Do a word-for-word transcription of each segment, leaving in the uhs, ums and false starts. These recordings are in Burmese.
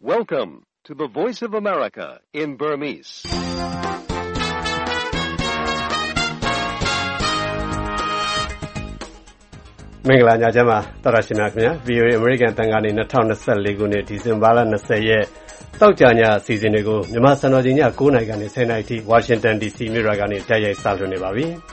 Welcome to the Voice of America in Burmese. ။မင်္ဂလာညချမ်းပါတော်ရရှိမြခင်ဗျာ ဗီအိုအေ American တန်ကနေ၂၀၂၄ခုနှစ်ဒီဇင်ဘာလ၂၀ရက်တောက်ကြညအစီအစဉ်တွေကိုမြန်မာစံတော်ချိန်ည၉နာရီကနေ၁၀နာရီထိဝါရှင်တန် ဒီ စီ မြို့တော်ကနေတိုက်ရိုက်စလွှင့်နေပါပြီ။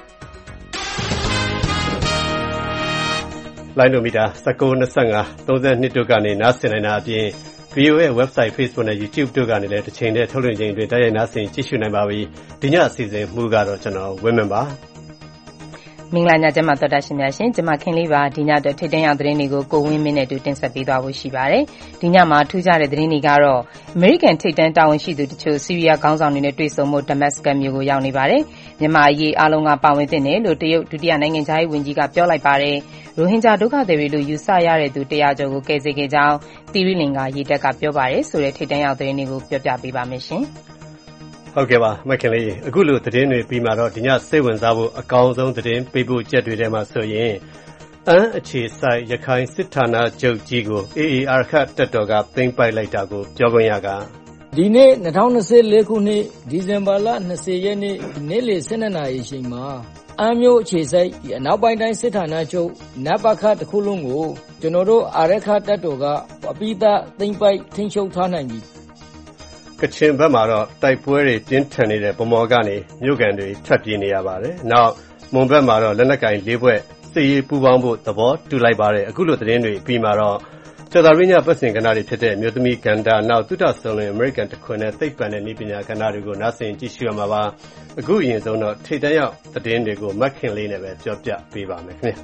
လိုင်းဒိုမီတာ၁၉ ၂၅ ၃၂တို့ကနေနားဆင်နိုင်တာအပြင် ဗီအိုအေ website, Facebook နဲ့ YouTube တို့ကနေလည်းတစ်ချိန်တည်းထုတ်လွှင့်ခြင်းတွေတိုက်ရိုက်နားဆင်ကြည့်ရှုနိုင်ပါပြီ။ဒီညအစီအစဉ်မှုကတော့ကျွန်တော်ဝင်းမင်ပါ။မင်္ဂလာညချမ်းပါတော်တာရှင်များရှင်ကျွန်မခင်လေးပါဒီညအတွက်ထိတ်တန့်ရောက်သတင်းတွေကိုကိုဝင်းမင်းနဲ့တူတင်ဆက်ပေးသွားဖို့ရှိပါတယ်ဒီညမှာထူးခြားတဲ့သတင်းတွေကတော့ American ထိတ်တန့်တာဝန်ရှိသူတချို့ဆီးရီးယားခေါင်းဆောင်တွေနဲ့တွေ့ဆုံမှု Damascus မြို့ကိုရောက်နေပါတယ်မြန်မာအရေးအားလုံးကပါဝင်သင့်တယ်လို့တရုတ်ဒုတိယနိုင်ငံခြားရေးဝန်ကြီးကပြောလိုက်ပါတယ်ရိုဟင်ဂျာဒုက္ခသည်တွေလို့ယူဆရတဲ့သူတရာကျော်ကိုကယ်ဆယ်ခဲ့ကြောင်းတီရီလင်ကရေတပ်ကပြောပါတယ်ဆိုတဲ့ထိတ်တန့်ရောက်သတင်းတွေကိုပြောပြပေးပါမယ်ရှင်ဟုတ်ကဲ့ပါမခင်လေးအခုလိုသတင်းတွေပြီးမှတော့ဒီညစိတ်ဝင်စားဖို့အကောင်းဆုံးသတင်းပေးဖို့ကြက်တွေထဲမှာဆိုရင်အန်းအခြေဆိုင်ရခိုင်စစ်ဌာနချုပ်ကြီးကို အေအေ အာရခတပ်တော်ကသိမ်းပိုက်လိုက်တာကိုပြောခွင့်ရကဒီနေ့၂၀၂၄ခုနှစ်ဒီဇင်ဘာလ၂၀ရက်နေ့နေ့လယ်၁၂နာရီအချိန်မှာအန်းမြို့အခြေဆိုင်အနောက်ပိုင်းတိုင်းစစ်ဌာနချုပ်နပခတစ်ခုလုံးကိုကျွန်တော်တို့အာရခတပ်တော်ကအပိသသိမ်းပိုက်ထိန်းချုပ်ထားနိုင်ပြီကချင်ဘက်မှာတော့တိုက်ပွဲတွေပြင်းထန်နေတဲ့ပုံမော်ကနေမြို့ကန်တွေထပ်ပြေးနေရပါတယ်။နောက်မွန်ဘက်မှာတော့လက်နက်ကင်လေးဘွဲ့စစ်ရေးပူးပေါင်းဖို့သဘောတူလိုက်ပါတယ်။အခုလိုသတင်းတွေပြီးမှတော့ကျော်သာရင်းညပတ်စင်ကဏ္ဍတွေဖြစ်တဲ့မြို့သမီးကဏ္ဍနောက်သုတဆုံလင် American တခွင်နဲ့သိပ္ပံနဲ့နည်းပညာကဏ္ဍတွေကိုနားဆင်ကြည့်ရှုရမှာပါ။အခုအရင်ဆုံးတော့ထိတ်တန့်ရောက်သတင်းတွေကိုမတ်ခင်လေးနဲ့ပဲပြောပြပေးပါမယ်ခင်ဗျာ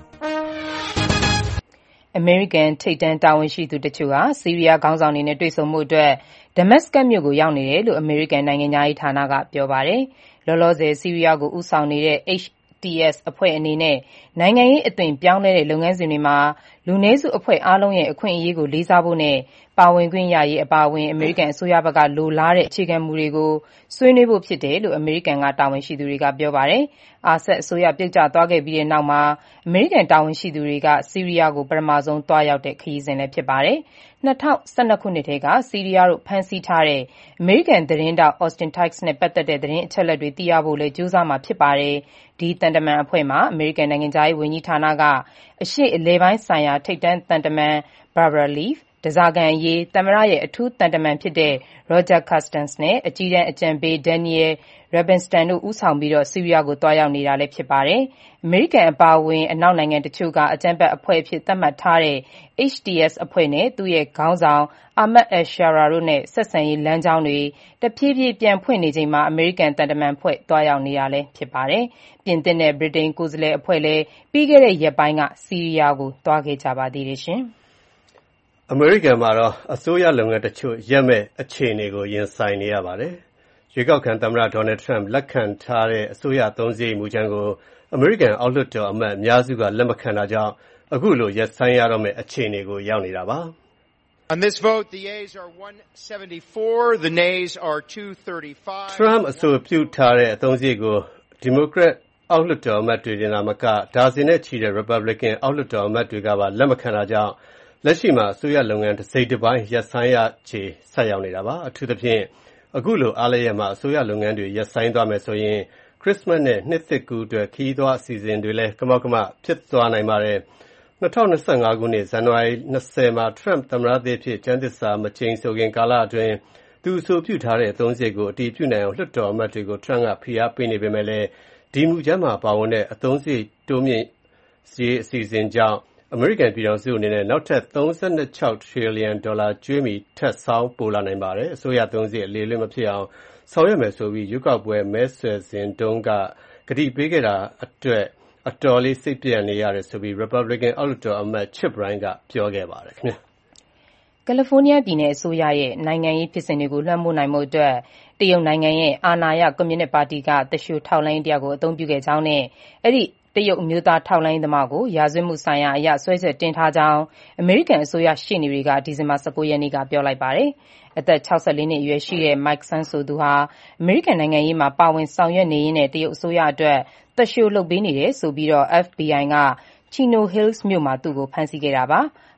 ။ American ထိတ်တန့်တာဝန်ရှိသူတချို့ကဆီးရီးယားခေါင်းဆောင်တွေနဲ့တွေ့ဆုံမှုအတွက် Damascus မြို့ကိုရောက်နေတယ်လို့ American နိုင်ငံခြားရေးဌာနကပြောပါတယ်။လောလောဆယ်ဆီးရီးယားကိုဦးဆောင်နေတဲ့ H T S အဖွဲ့အနေနဲ့နိုင်ငံရေးအသွင်ပြောင်းလဲတဲ့လုပ်ငန်းစဉ်တွေမှာလူနည်းစုအဖွဲ့အားလုံးရဲ့အခွင့်အရေးကိုလေးစားဖို့နဲ့ပါဝင်ခွင့်ရရေးအပါအဝင် American အစိုးရဘက်ကလိုလားတဲ့အခြေခံမူတွေကိုဆွေးနွေးဖို့ဖြစ်တယ်လို့ American ကတာဝန်ရှိသူတွေကပြောပါတယ်။အာဆတ်အစိုးရပြုတ်ကျသွားခဲ့ပြီးတဲ့နောက်မှာ American တာဝန်ရှိသူတွေကဆီးရီးယားကိုပထမဆုံးသွားရောက်တဲ့ခရီးစဉ်လည်းဖြစ်ပါတယ်။၂၀၁၂ခုနှစ်ထဲကဆီးရီးယားတို့ဖမ်းဆီးထားတဲ့ American သတင်းထောက် Austin Tice နဲ့ပတ်သက်တဲ့သတင်းအချက်အလက်တွေသိရဖို့လည်းကြိုးစားမှာဖြစ်ပါတယ်။ဒီသံတမန်အဖွဲ့မှာ American နိုင်ငံခြားရေးဝန်ကြီးဌာနကအရှေ့အလယ်ပိုင်းဆိုင်ရာထိပ်တန်းသံတမန် Barbara Leaf ဓားစာခံအရေးသမ္မတရဲ့အထူးသံတမန်ဖြစ်တဲ့ Roger Carstens နဲ့အကြီးတန်းအကြံပေး Daniel Rubinstein တို့ဦးဆောင်ပြီးဆီးရီးယားကိုသွားရောက်နေတာလည်းဖြစ်ပါတယ်။ American အပါအဝင်အနောက်နိုင်ငံတချို့ကအကြမ်းဖက်အဖွဲ့အဖြစ်သတ်မှတ်ထားတဲ့ H T S အဖွဲ့နဲ့သူ့ရဲ့ခေါင်းဆောင် Ahmad al-Sharaa တို့နဲ့ဆက်ဆံရေးလမ်းကြောင်းတွေတဖြည်းဖြည်းပြန်ဖွင့်နေချိန်မှာ American သံတမန်အဖွဲ့သွားရောက်နေတာလည်းဖြစ်ပါတယ်။ပြင်သစ်နဲ့ဗြိတိန်ကိုယ်စားလှယ်အဖွဲ့လည်းပြီးခဲ့တဲ့ရက်ပိုင်းကဆီးရီးယားကိုသွားခဲ့ကြပါသေးတယ်ရှင်။အမေရိကန်မှာတော့အစိုးရလုပ်ငန်းတချို့ရက်မဲ့အခြေအနေကိုရင်ဆိုင်နေရပါတယ်။ရွေးကောက်ခံသမ္မတဒေါ်နယ်ထရန့်လက်ခံထားတဲ့အစိုးရသုံးစရိတ်မူကြမ်းကိုအမေရိကန်အောက်လွှတ်တော်အမတ်အများစုကလက်မခံတာကြောင့်အခုလိုရက်ဆိုင်ရတော့မဲ့အခြေအနေကိုရောက်နေတာပါ။ On this vote, the yeas are one seventy-four, the nays are two thirty-five. Trump အဆိုပြုထားတဲ့အသုံးစရိတ်ကို Democrat အောက်လွှတ်တော်အမတ်တွေတင်လာမကဒါဇင်နဲ့ချီတဲ့ Republican အောက်လွှတ်တော်အမတ်တွေကပါလက်မခံတာကြောင့်လက်ရှိမှာအစိုးရလုပ်ငန်းတစ်စိတ်တစ်ပိုင်းရပ်ဆိုင်းရခြေဆက်ရောက်နေတာပါအထူးသဖြင့်အခုလိုအားလျက်မှာအစိုးရလုပ်ငန်းတွေရပ်ဆိုင်းသွားမယ်ဆိုရင် Christmas နဲ့နှစ်သစ်ကူးအတွက်ခီးသွွားအစီအစဉ်တွေလည်းကမောက်ကမဖြစ်သွားနိုင်ပါတယ်၂၀၂၅ခုနှစ်ဇန်နဝါရီ၂၀မှာ Trump သမ္မတသစ်ဖြစ်ကျမ်းသစ္စာမကျိန်ဆိုခင်ကာလအတွင်းသူအဆိုပြုထားတဲ့အသုံးစရိတ်ကိုအတည်ပြုနိုင်အောင်လွှတ်တော်အမတ်တွေကို Trump ကဖိအားပေးနေပေမဲ့လည်းဒီမူကြမ်းမှာပါဝင်တဲ့အသုံးစရိတ်တိုးမြင့်ရေးအစီအစဉ်ကြောင့်အမေရိကန်ပြည်ထောင်စုအနေနဲ့နောက်ထပ်၃၆ trillion ဒေါ်လာကျွေးမီထပ်ဆောင်းပို့လာနိုင်ပါတယ်အစိုးရသုံးစရိတ်အလေလွင့်မဖြစ်အောင်ဆောင်ရွက်မယ်ဆိုပြီးရွေးကောက်ပွဲမဲဆွယ်စဉ်တုန်းကကတိပေးခဲ့တာအတွက်အတော်လေးစိတ်ပြတ်နေရတယ်ဆိုပြီး Republican အောက်လွှတ်တော်အမတ် Chip Bryan ကပြောခဲ့ပါတယ်ခင်ဗျာကယ်လီဖိုးနီးယားပြည်နယ်အစိုးရရဲ့နိုင်ငံရေးဖြစ်စဉ်တွေကိုလွှမ်းမိုးနိုင်မှုအတွက်တရုတ်နိုင်ငံရဲ့အာဏာရကွန်မြူနစ်ပါတီကတရှိုထောက်လှမ်းရေးတယောက်ကိုအသုံးပြုခဲ့ကြောင်းနဲ့အဲ့ဒီတရုတ်အမျိုးသားထောက်လှမ်းရေးသမားကိုရာဇဝတ်မှုဆိုင်ရာအရစွဲချက်တင်ထားကြောင်းအမေရိကန်အစိုးရရှေ့နေတွေကဒီဇင်ဘာ၁၉ရက်နေ့ကပြောလိုက်ပါတယ်။အသက်၆၄နှစ်အရွယ်ရှိတဲ့ Mike Sun ဆိုသူဟာအမေရိကန်နိုင်ငံရေးမှာပါဝင်ဆောင်ရွက်နေရင်းနဲ့တရုတ်အစိုးရအတွက်သက်ရှိုးလုပ်ပေးနေတယ်ဆိုပြီး F B I က Chino Hills မြို့မှာသူ့ကိုဖမ်းဆီးခဲ့တာပါ။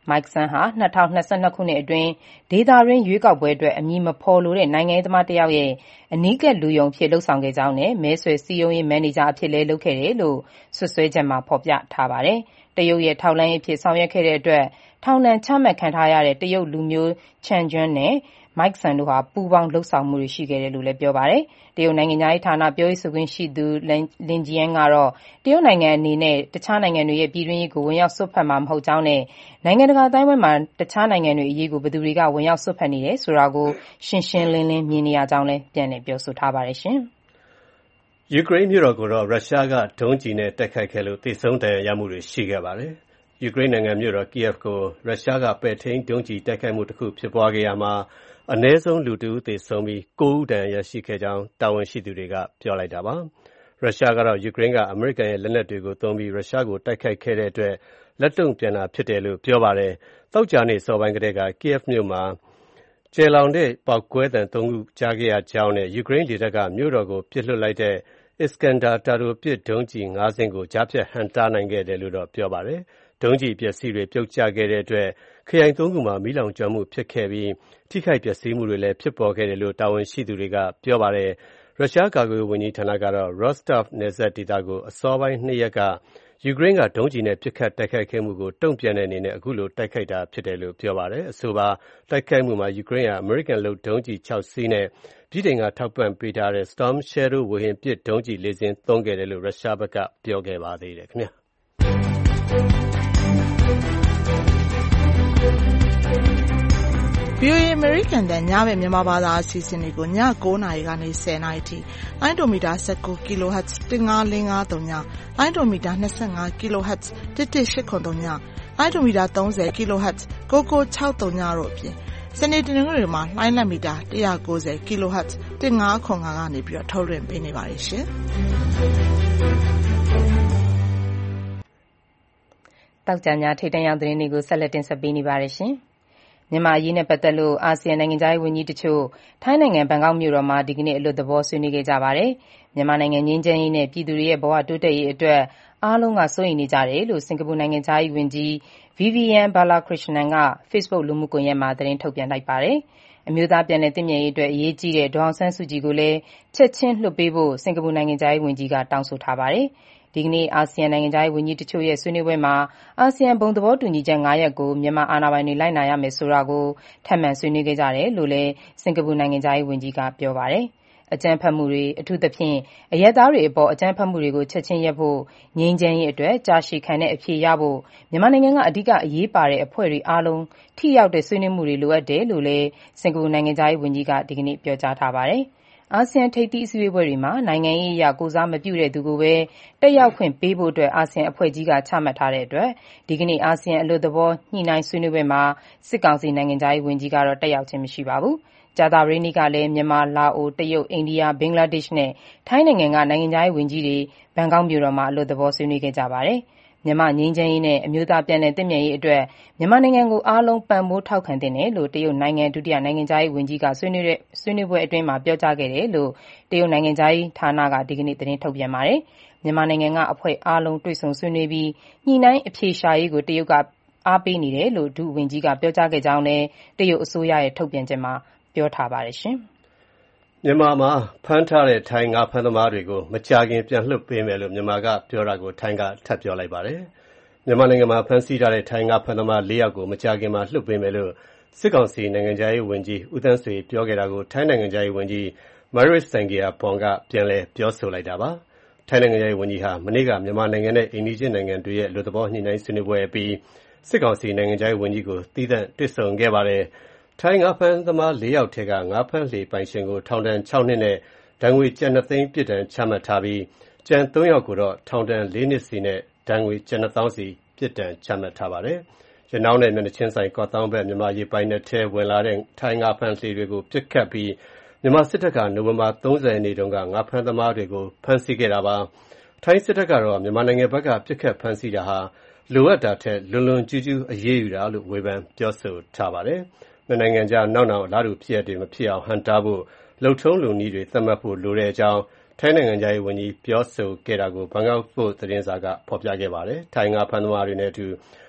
Mike Son ဟာ၂၀၂၂ ခုနှစ်အတွင်းဒေသတွင်းရွေးကောက်ပွဲအတွက်အမည်မဖော်လိုတဲ့နိုင်ငံရေးသမားတစ်ယောက်ရဲ့အနီးကပ်လူယုံအဖြစ်လုပ်ဆောင်ခဲ့ကြောင်းနဲ့မဲဆွယ်စည်းရုံးရေးမန်နေဂျာအဖြစ်လည်းလုပ်ခဲ့တယ်လို့စွပ်စွဲချက်မှာဖော်ပြထားပါတယ်။တရုတ်ရဲ့ထောက်လှမ်းရေးအဖြစ်ဆောင်ရွက်ခဲ့တဲ့အတွက်ထောင်ဒဏ်ချမှတ်ခံထားရတဲ့တရုတ်လူမျိုး Chen Jun နဲ့ Mike Son တို့ဟာပူးပေါင်းလုပ်ဆောင်မှုတွေရှိခဲ့တယ်လို့လည်းပြောပါတယ်။တရုတ်နိုင်ငံသားရေးဌာနပြောရေးဆိုခွင့်ရှိသူ Lin Jian ကတော့တရုတ်နိုင်ငံအနေနဲ့တခြားနိုင်ငံတွေရဲ့ပြည်တွင်းရေးကိုဝင်ရောက်စွက်ဖက်မှာမဟုတ်ကြောင်းနဲ့နိုင်ငံတကာအတိုင်းအဝိုင်းမှာတခြားနိုင်ငံတွေအရေးကိုဘယ်သူတွေကဝင်ရောက်စွက်ဖက်နေတယ်ဆိုတာကိုရှင်းရှင်းလင်းလင်းမြင်နေရကြောင်းလည်းပြန်လည်ပြောဆိုထားပါတယ်ရှင်။ယူကရိန်းမြို့တော်ကိုတော့ရုရှားကဒုံးကျည်နဲ့တိုက်ခိုက်ခဲ့လို့သေဆုံးဒဏ်ရာရမှုတွေရှိခဲ့ပါတယ်။ယူကရိန်းနိုင်ငံမြို့တော် Kiev ကိုရုရှားကပဲ့ထိန်းဒုံးကျည်တိုက်ခိုက်မှုတစ်ခုဖြစ်ပွားခဲ့ရမှာအနည်းဆုံးလူတစ်ဦးသေဆုံးပြီး၉ဦးဒဏ်ရာရရှိခဲ့ကြောင်းတာဝန်ရှိသူတွေကပြောလိုက်တာပါ။ရုရှားကတော့ယူကရိန်းကအမေရိကန်ရဲ့လက်နက်တွေကိုသုံးပြီးရုရှားကိုတိုက်ခိုက်ခဲ့တဲ့အတွက်လက်တုံ့ပြန်တာဖြစ်တယ်လို့ပြောပါတယ်။သောကြာနေ့စောပိုင်းကတည်းက Kiev မြို့မှာကျယ်လောင်တဲ့ပေါက်ကွဲသံသုံးခုကြားခဲ့ရကြောင်းနဲ့ယူကရိန်းလေတပ်ကမြို့တော်ကိုပစ်လွှတ်လိုက်တဲ့ Iskander တာတိုပစ်ဒုံးကျည်ငါးစင်းကိုကြားဖြတ်ဟန့်တားနိုင်ခဲ့တယ်လို့တော့ပြောပါတယ်။ဒုံးကျည်ပျက်စီးတွေပြုတ်ကျခဲ့တဲ့အတွက်ခရိုင်သုံးခုမှာမီးလောင်ကျွမ်းမှုဖြစ်ခဲ့ပြီးထိခိုက်ပျက်စီးမှုတွေလည်းဖြစ်ပေါ်ခဲ့တယ်လို့တာဝန်ရှိသူတွေကပြောပါတယ်။ရုရှားကာကွယ်ရေးဝန်ကြီးဌာနကတော့ Rostov နယ်စပ်ဒေသကိုအစောပိုင်းနှစ်ရက်ကယူကရိန်းကဒုံးကျည်နဲ့ပစ်ခတ်တိုက်ခိုက်ခဲ့မှုကိုတုံ့ပြန်တဲ့အနေနဲ့အခုလိုတိုက်ခိုက်တာဖြစ်တယ်လို့ပြောပါတယ်။အဆိုပါတိုက်ခိုက်မှုမှာယူကရိန်းဟာအမေရိကန်လုပ်ဒုံးကျည်ခြောက်စီးနဲ့ဗြိတိန်ကထောက်ပံ့ပေးထားတဲ့ Storm Shadow ဝေဟင်ပစ်ဒုံးကျည်လေးစင်းသုံးခဲ့တယ်လို့ရုရှားဘက်ကပြောခဲ့ပါသေးတယ်ခင်ဗျာ။ဗွီအိုအေ American တန်ညဘက်မြန်မာဘာသာအစီအစဉ်တွေကိုည၉နာရီကနေ၁၀နာရီထိလိုင်းဒိုမီတာ၁၉ kHz ၁၅၄၅၃ညလိုင်းဒိုမီတာ၂၅ kHz ၁၁၈၇၃ညလိုင်းဒိုမီတာ၃၀ kHz ၉၉၆၃ညတို့အပြင်စနေတနင်္ဂနွေတွေမှာလိုင်းလက်မီတာ၁၉၀ kHz ၁၅၇၅ကနေပြီးတော့ထုတ်လွှင့်ပေးနေပါတယ်ရှင်။တောက်ကြညာထိတ်တန့်ရောက်သတင်းတွေကိုဆက်လက်တင်ဆက်ပေးနေပါတယ်ရှင်။မြန်မာအရေးနဲ့ပတ်သက်လို့အာဆီယံနိုင်ငံခြားရေးဝန်ကြီးတချို့ထိုင်းနိုင်ငံဘန်ကောက်မြို့တော်မှာဒီကနေ့အလွတ်သဘောဆွေးနွေးခဲ့ကြပါတယ်။မြန်မာနိုင်ငံငြိမ်းချမ်းရေးနဲ့ပြည်သူတွေရဲ့ဘဝတိုးတက်ရေးအတွက်အားလုံးကစိုးရိမ်နေကြတယ်လို့စင်ကာပူနိုင်ငံခြားရေးဝန်ကြီး Vivian Balakrishnan က Facebook လူမှုကွန်ရက်မှာသတင်းထုတ်ပြန်လိုက်ပါတယ်။အမျိုးသားပြန်လည်သင့်မြတ်ရေးအတွက်အရေးကြီးတဲ့ဒေါ်အောင်ဆန်းစုကြည်ကိုလည်းချက်ချင်းလွှတ်ပေးဖို့စင်ကာပူနိုင်ငံခြားရေးဝန်ကြီးကတောင်းဆိုထားပါတယ်။ဒီကနေ့အာဆီယံနိုင်ငံခြားရေးဝန်ကြီးတချို့ရဲ့ဆွေးနွေးပွဲမှာအာဆီယံဘုံသဘောတူညီချက်၅ရပ်ကိုမြန်မာအာဏာပိုင်တွေလိုက်နာရမယ်ဆိုတာကိုထပ်မံဆွေးနွေးခဲ့ကြတယ်လို့လည်းစင်ကာပူနိုင်ငံခြားရေးဝန်ကြီးကပြောပါတယ်။အကြမ်းဖက်မှုတွေအထူးသဖြင့်အရပ်သားတွေအပေါ်အကြမ်းဖက်မှုတွေကိုချက်ချင်းရပ်ဖို့ငြိမ်းချမ်းရေးအတွက်ကြာရှည်ခံတဲ့အဖြေရဖို့မြန်မာနိုင်ငံကအဓိကအရေးပါတဲ့အဖွဲ့တွေအားလုံးထိရောက်တဲ့ဆွေးနွေးမှုတွေလိုအပ်တယ်လို့လည်းစင်ကာပူနိုင်ငံခြားရေးဝန်ကြီးကဒီကနေ့ပြောကြားထားပါတယ်။အာဆီယံထိပ်သီးအစည်းအဝေးပွဲတွေမှာနိုင်ငံရေးအရကိုစားမပြုတဲ့သူကိုပဲတက်ရောက်ခွင့်ပေးဖို့အတွက်အာဆီယံအဖွဲ့ကြီးကချမှတ်ထားတဲ့အတွက်ဒီကနေ့အာဆီယံအလွတ်သဘောညှိနှိုင်းဆွေးနွေးပွဲမှာစစ်ကောင်စီနိုင်ငံခြားရေးဝန်ကြီးကတော့တက်ရောက်ခြင်းမရှိပါဘူး။ကြာသပတေးနေ့ကလည်းမြန်မာ၊လာအို၊တရုတ်၊အိန္ဒိယ၊ဘင်္ဂလားဒေ့ရှ်နဲ့ထိုင်းနိုင်ငံကနိုင်ငံခြားရေးဝန်ကြီးတွေဘန်ကောက်မြို့တော်မှာအလွတ်သဘောဆွေးနွေးခဲ့ကြပါတယ်။မြန်မာငြိမ်းချမ်းရေးနဲ့အမျိုးသားပြန်လည်သင့်မြတ်ရေးအတွက်မြန်မာနိုင်ငံကိုအားလုံးပံ့ပိုးထောက်ခံသင့်တယ်လို့တရုတ်နိုင်ငံဒုတိယနိုင်ငံခြားရေးဝန်ကြီးကဆွေးနွေးတဲ့ဆွေးနွေးပွဲအတွင်းမှာပြောကြားခဲ့တယ်လို့တရုတ်နိုင်ငံခြားရေးဌာနကဒီကနေ့သတင်းထုတ်ပြန်ပါတယ်။မြန်မာနိုင်ငံကအဖွဲ့အားလုံးတွေ့ဆုံဆွေးနွေးပြီးညှိနှိုင်းအဖြေရှာရေးကိုတရုတ်ကအားပေးနေတယ်လို့ဒုဝန်ကြီးကပြောကြားခဲ့ကြောင်းလည်းတရုတ်အစိုးရရဲ့ထုတ်ပြန်ချက်မှာပြောထားပါတယ်ရှင်။မြန်မာမှာဖမ်းထားတဲ့ထိုင်းငါးဖမ်းသမားတွေကိုမကြာခင်ပြန်လွှတ်ပေးမယ်လို့မြန်မာကပြောတာကိုထိုင်းကထပ်ပြောလိုက်ပါတယ်။မြန်မာနိုင်ငံမှာဖမ်းဆီးထားတဲ့ထိုင်းငါးဖမ်းသမားလေးယောက်ကိုမကြာခင်မှာလွှတ်ပေးမယ်လို့စစ်ကောင်စီနိုင်ငံခြားရေးဝန်ကြီးဦးသန်းဆွေပြောခဲ့တာကိုထိုင်းနိုင်ငံခြားရေးဝန်ကြီး Maris Sangiampongsa ကပြန်လည်ပြောဆိုလိုက်တာပါ။ထိုင်းနိုင်ငံခြားရေးဝန်ကြီးဟာမနေ့ကမြန်မာနိုင်ငံနဲ့အိမ်နီးချင်းနိုင်ငံတွေရဲ့လူသဘောညှိနှိုင်းဆွေးနွေးပွဲအပြီးစစ်ကောင်စီနိုင်ငံခြားရေးဝန်ကြီးကိုသီးသန့်တွေ့ဆုံခဲ့ပါတယ်။ထိုင်းငါးဖမ်းသမားလေးယောက်ထဲကငါးဖမ်းလှေပိုင်ရှင်ကိုထောင်ဒဏ်၆နှစ်နဲ့ဒဏ်ငွေကျပ်နှစ်သိန်းပြစ်ဒဏ်ချမှတ်ထားပြီးကျန်သုံးယောက်ကိုတော့ထောင်ဒဏ်လေးနှစ်စီနဲ့ဒဏ်ငွေကျပ်နှစ်သောင်းစီပြစ်ဒဏ်ချမှတ်ထားပါတယ်။ရနောင်းနဲ့မျက်နှာချင်းဆိုင်ကော့သောင်းဘက်မြန်မာရေပိုင်နက်ထဲဝင်လာတဲ့ထိုင်းငါးဖမ်းလှေတွေကိုပစ်ခတ်ပြီးမြန်မာစစ်တပ်ကနိုဝင်ဘာ၃၀ရက်နေ့တုန်းကငါးဖမ်းသမားတွေကိုဖမ်းဆီးခဲ့တာပါ။ထိုင်းစစ်တပ်ကတော့မြန်မာနိုင်ငံဘက်ကပစ်ခတ်ဖမ်းဆီးတာဟာလိုအပ်တာထက်လွန်လွန်ကျူးကျူးအရေးယူတာလို့ဝေဖန်ပြောဆိုထားပါတယ်။နှစ်နိုင်ငံကြားနောက်နောင်အလားတူဖြစ်ရပ်တွေမဖြစ်အောင်ဟန့်တားဖို့လုပ်ထုံးလုပ်နည်းတွေသတ်မှတ်ဖို့လိုတဲ့အကြောင်းထိုင်းနိုင်ငံခြားရေးဝန်ကြီးပြောဆိုခဲ့တာကိုဘန်ကောက်ပို့သတင်းစာကဖော်ပြခဲ့ပါတယ်။ထိုင်းငါးဖမ်းသမားတွေနဲ့အတူ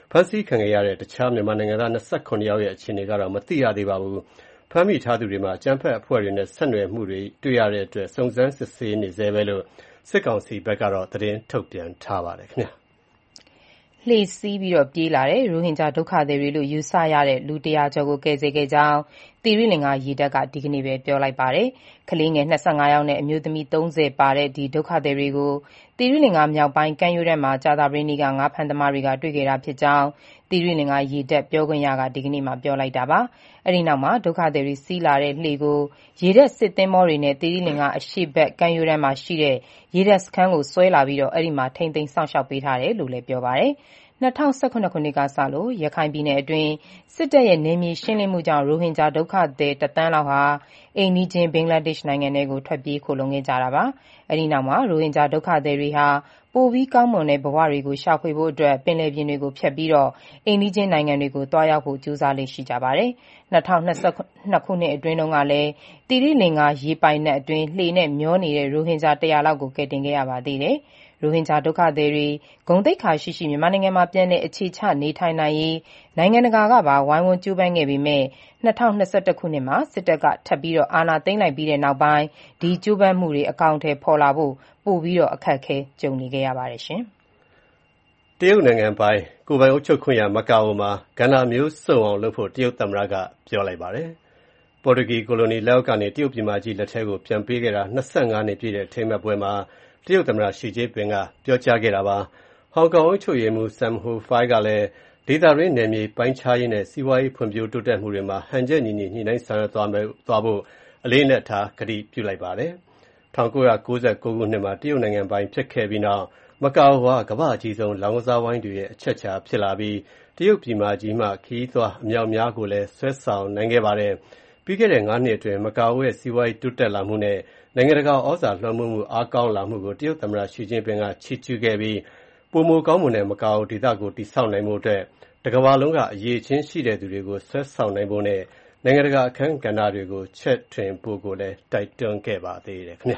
ဖမ်းဆီးခံခဲ့ရတဲ့တခြားမြန်မာနိုင်ငံသား၂၇ယောက်ရဲ့အခြေအနေကတော့မသိရသေးပါဘူး။ဖမ်းမိထားသူတွေမှာအကြမ်းဖက်အဖွဲ့တွေနဲ့ဆက်နွယ်မှုတွေတွေ့ရတဲ့အတွက်စုံစမ်းစစ်ဆေးနေဆဲပဲလို့စစ်ကောင်စီဘက်ကတော့သတင်းထုတ်ပြန်ထားပါတယ်ခင်ဗျာ။လှေစီးပြီးတော့ပြေးလာတဲ့ရိုဟင်ဂျာဒုက္ခသည်တွေလို့ယူဆရတဲ့လူတရာကျော်ကိုကယ်ဆယ်ခဲ့ကြောင်းသီရိလင်္ကာရေတပ်ကဒီကနေ့ပဲပြောလိုက်ပါတယ်။ကလေးငယ်၂၅ယောက်နဲ့အမျိုးသမီး၃၀ပါတဲ့ဒီဒုက္ခသည်တွေကိုသီရိလင်္ကာမြောက်ပိုင်းကမ်းရိုးတန်းမှာကြာသပတေးနေ့ကငါးဖမ်းသမားတွေကတွေ့ခဲ့တာဖြစ်ကြောင်းသီရိလင်္ကာရေတပ်ပြောခွင့်ရကဒီကနေ့မှပြောလိုက်တာပါ။အဲဒီနောက်မှာဒုက္ခသည်တွေစီးလာတဲ့လှေကိုရေတပ်စစ်သင်္ဘောတွေနဲ့သီရိလင်္ကာအရှေ့ဘက်ကမ်းရိုးတန်းမှာရှိတဲ့ရေတပ်စခန်းကိုဆွဲလာပြီးတော့အဲဒီမှာထိန်းသိမ်းစောင့်ရှောက်ပေးထားတယ်လို့လည်းပြောပါတယ်။၂၀၁၇ခုနှစ်ကစလို့ရခိုင်ပြည်နယ်အတွင်းစစ်တပ်ရဲ့နယ်မြေရှင်းလင်းမှုကြောင့်ရိုဟင်ဂျာဒုက္ခသည်တစ်သန်းလောက်ဟာအိမ်နီးချင်းဘင်္ဂလားဒေ့ရှ်နိုင်ငံထဲကိုထွက်ပြေးခိုလှုံခဲ့ကြတာပါ။အဲဒီနောက်မှာရိုဟင်ဂျာဒုက္ခသည်တွေဟာပိုပြီးကောင်းမွန်တဲ့ဘဝတွေကိုရှာဖွေဖို့အတွက်ပင်လယ်ပြင်တွေကိုဖြတ်ပြီးတော့အိမ်နီးချင်းနိုင်ငံတွေကိုသွားရောက်ဖို့ကြိုးစားလေ့ရှိကြပါတယ်။၂၀၂၂ခုနှစ်အတွင်းတုန်းကလည်းသီရိလင်္ကာရေပိုင်နက်အတွင်းလှေနဲ့မျောနေတဲ့ရိုဟင်ဂျာတစ်ရာလောက်ကိုကယ်တင်ခဲ့ရပါသေးတယ်။ရိုဟင်ဂျာဒုက္ခသည်တွေဂုဏ်သိက္ခာရှိရှိမြန်မာနိုင်ငံမှာပြန်လည်အခြေချနေထိုင်နိုင်ရေးနိုင်ငံတကာကပါဝိုင်းဝန်းကြိုးပမ်းခဲ့ပေမဲ့၂၀၂၁ခုနှစ်မှာစစ်တပ်ကထပ်ပြီးတော့အာဏာသိမ်းလိုက်ပြီးတဲ့နောက်ပိုင်းဒီကြိုးပမ်းမှုတွေအကောင့်ထဲပေါ်လာဖို့ပို့ပြီးတော့အခက်အခဲကြုံနေခဲ့ရပါတယ်ရှင်။တရုတ်နိုင်ငံပိုင်ကိုယ်ပိုင်အုပ်ချုပ်ခွင့်ရမကာအိုမှာကဏ္ဍမျိုးစုံအောင်လုပ်ဖို့တရုတ်သမ္မတကပြောလိုက်ပါတယ်။ပေါ်တူဂီကိုလိုနီလက်အောက်ကနေတရုတ်ပြည်မကြီးလက်ထဲကိုပြန်ပေးခဲ့တာ၂၅နှစ်ပြည့်တဲ့ထိမ်းအမှတ်ပွဲမှာတရုတ်သမ္မတရှီကျင်းပင်ကပြောကြားခဲ့တာပါ။ဟောင်ကောင်အုပ်ချုပ်ရေးမှူးဆမ်ဟိုဖိုင်ကလည်းဒေသတွင်းနယ်မြေပိုင်းခြားရေးနဲ့စီးပွားရေးဖွံ့ဖြိုးတိုးတက်မှုတွေမှာဟန်ချက်ညီညီညှိနှိုင်းဆောင်ရွက်သွားမယ်သွားဖို့အလေးအနက်ထားကတိပြုလိုက်ပါတယ်။၁၉၉၉ခုနှစ်မှာတရုတ်နိုင်ငံပိုင်ဖြစ်ခဲ့ပြီးနောက်မကာအိုဟာကမ္ဘာအကြီးဆုံးလောင်ကစားဝိုင်းတွေရဲ့အချက်အခြာဖြစ်လာပြီးတရုတ်ပြည်မကြီးမှခရီးသွားအမြောက်များကိုလည်းဆွဲဆောင်နိုင်ခဲ့ပါတယ်။ပြီးခဲ့တဲ့ငါးနှစ်အတွင်းမကာအိုရဲ့စီးပွားရေးတိုးတက်လာမှုနဲ့နိုင်ငံတကာဩဇာလွှမ်းမိုးမှုအားကောင်းလာမှုကိုတရုတ်သမ္မတရှီကျင်းပင်ကချီးကျူးခဲ့ပြီးပိုမိုကောင်းမွန်တဲ့မကာအိုဒေသကိုတည်ဆောက်နိုင်ဖို့အတွက်တကမ္ဘာလုံးကအရေးချင်းရှိတဲ့သူတွေကိုဆွဲဆောင်နိုင်ဖို့နဲ့နိုင်ငံတကာအခမ်းကဏ္ဍတွေကိုချက်ထွင်ဖို့ကိုလည်းတိုက်တွန်းခဲ့ပါသေးတယ်ခင်ဗျာ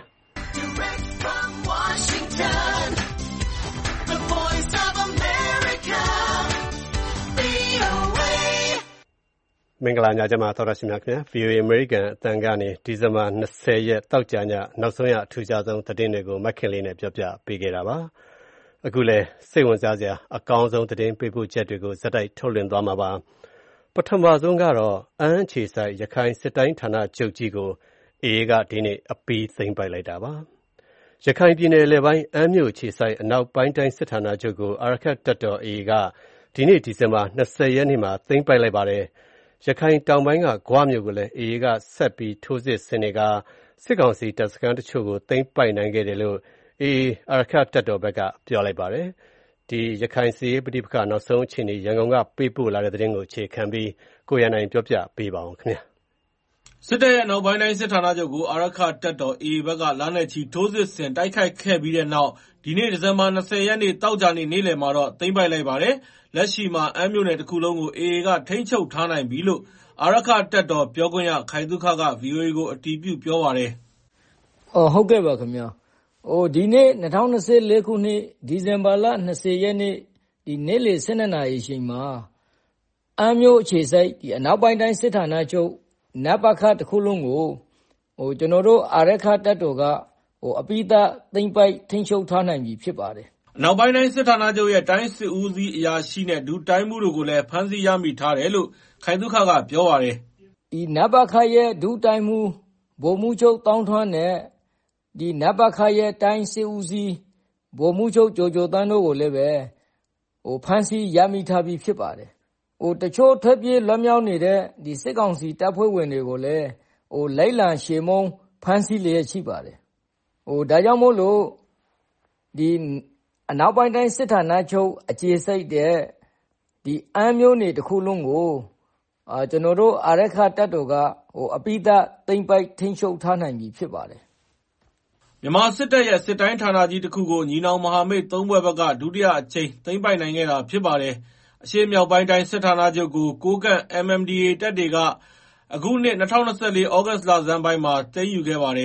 မင်္ဂလာညချမ်းပါသောရရှိမြခင်ဗျာ ဗီအိုအေ American အသံကနေဒီဇင်ဘာ၂၀ရက်တောက်ကြညနောက်ဆုံးရအထူးခြားဆုံးသတင်းတွေကိုမက်ခင်လေးနဲ့ပြောပြပေးခဲ့တာပါအခုလဲစိတ်ဝင်စားစရာအကောင်းဆုံးသတင်းပေးပို့ချက်တွေကိုဇက်တိုက်ထုတ်လွှင့်သွားမှာပါပထမဆုံးကတော့အမ်းအခြေဆိုင်ရခိုင်စစ်တိုင်းဌာနချုပ်ကြီးကိုအေအေကဒီနေ့အပီးသိမ်းပိုက်လိုက်တာပါရခိုင်ပြည်နယ်လေပိုင်းအမ်းမြို့အခြေဆိုင်အနောက်ပိုင်းတိုင်းစစ်ဌာနချုပ်ကိုအာရခတ်တပ်တော်အေအေကဒီနေ့ဒီဇင်ဘာ၂၀ရက်နေ့မှာသိမ်းပိုက်လိုက်ပါတယ်ရခိုင်တောင်ပိုင်းကဂွမြို့ကိုလည်းအေအေကဆက်ပြီးထိုးစစ်ဆင်နေကစစ်ကောင်စီတပ်စခန်းတချို့ကိုသိမ်းပိုက်နိုင်ခဲ့တယ်လို့အေအေအာရခတ်တပ်တော်ဘက်ကပြောလိုက်ပါတယ်ဒီရခိုင်စီးရေးပဋိပက္ခနောက်ဆုံးအခြေအနေရန်ကုန်ကပေးပို့လာတဲ့သတင်းကိုအခြေခံပြီးကိုရန်နိုင်ပြောပြပေးပါအောင်ခင်ဗျာစစ်တပ်ရဲ့နောက်ပိုင်းတိုင်းစစ်ဌာနချုပ်ကိုအာရခတ်တပ်တော်အေအေဘက်ကလမ်းနဲ့ချီထိုးစစ်ဆင်တိုက်ခိုက်ခဲ့ပြီးတဲ့နောက်ဒီနေ့ဒီဇင်ဘာ၂၀ရက်နေ့တောက်ကြနေ့နေ့လယ်မှာတော့သိမ်းပိုက်လိုက်ပါတယ်လက်ရှိမှာအမ်းမြို့နယ်တစ်ခုလုံးကိုအေအေကထိန်းချုပ်ထားနိုင်ပြီလို့အာရခတ်တပ်တော်ပြောခွင့်ရခိုင်သုခက ဗီအိုအေကိုအတည်ပြုပြောပါတယ်။အော်ဟုတ်ကဲ့ပါခင်ဗျာ။ဟိုဒီနေ့၂၀၂၄ခုနှစ်ဒီဇင်ဘာလ၂၀ရက်နေ့ဒီနေ့လယ်၁၂နာရီချိန်မှာအမ်းမြို့အခြေစိုက်ဒီအနောက်ပိုင်းတိုင်းစစ်ဌာနချုပ်နပခတစ်ခုလုံးကိုဟိုကျွန်တော်တို့အာရခတ်တပ်တော်ကဟိုအပိသသိမ့်ပိုက်ထိန်းချုပ်ထားနိုင်ပြီဖြစ်ပါတယ်အနောက်ပိုင်းတိုင်းစစ်ဌာနချုပ်ရဲ့တိုင်းစစ်ဦးစီးအရာရှိနဲ့ဒုတိုင်းမှုတို့ကိုလည်းဖမ်းဆီးရမိထားတယ်လို့ခိုင်သုခကပြောပါတယ်ဒီနပခရဲ့ဒုတိုင်းမှုဗိုလ်မှူးချုပ်တောင်းထွန်းနဲ့ဒီနပခရဲ့တိုင်းစစ်ဦးစီးဗိုလ်မှူးချုပ်ကျော်ကျော်တန်းတို့ကိုလည်းပဲဟိုဖမ်းဆီးရမိထားပြီးဖြစ်ပါတယ်ဟိုတချို့ထွက်ပြေးလွတ်မြောက်နေတဲ့ဒီစစ်ကောင်စီတပ်ဖွဲ့ဝင်တွေကိုလည်းဟိုလိုက်လံရှေမုံဖမ်းဆီးလျက်ရှိပါတယ်ဟိုဒါကြောင့်မို့လို့ဒီအနောက်ပိုင်းတိုင်းစစ်ဌာနချုပ်အခြေစိုက်တဲ့ဒီအမ်းမြို့နယ်တစ်ခုလုံးကိုအာကျွန်တော်တို့အာရခတပ်တော်ကဟိုအပိသသိမ့်ပိုက်ထိန်းချုပ်ထားနိုင်ပြီဖြစ်ပါတယ်မြန်မာစစ်တပ်ရဲ့စစ်တိုင်းဌာနကြီးတစ်ခုကိုညီနောင်မဟာမိတ်သုံးဘွဲ့ဘက်ကဒုတိယအကြိမ်သိမ်းပိုက်နိုင်ခဲ့တာဖြစ်ပါတယ်အရှေ့မြောက်ပိုင်းတိုင်းစစ်ဌာနချုပ်ကိုကိုးကန့် အမ် အမ် ဒီ အေ တပ်တွေကအခုနှစ်၂၀၂၄ဩဂတ်လဆန်းပိုင်းမှာသိမ်းယူခဲ့ပါတယ်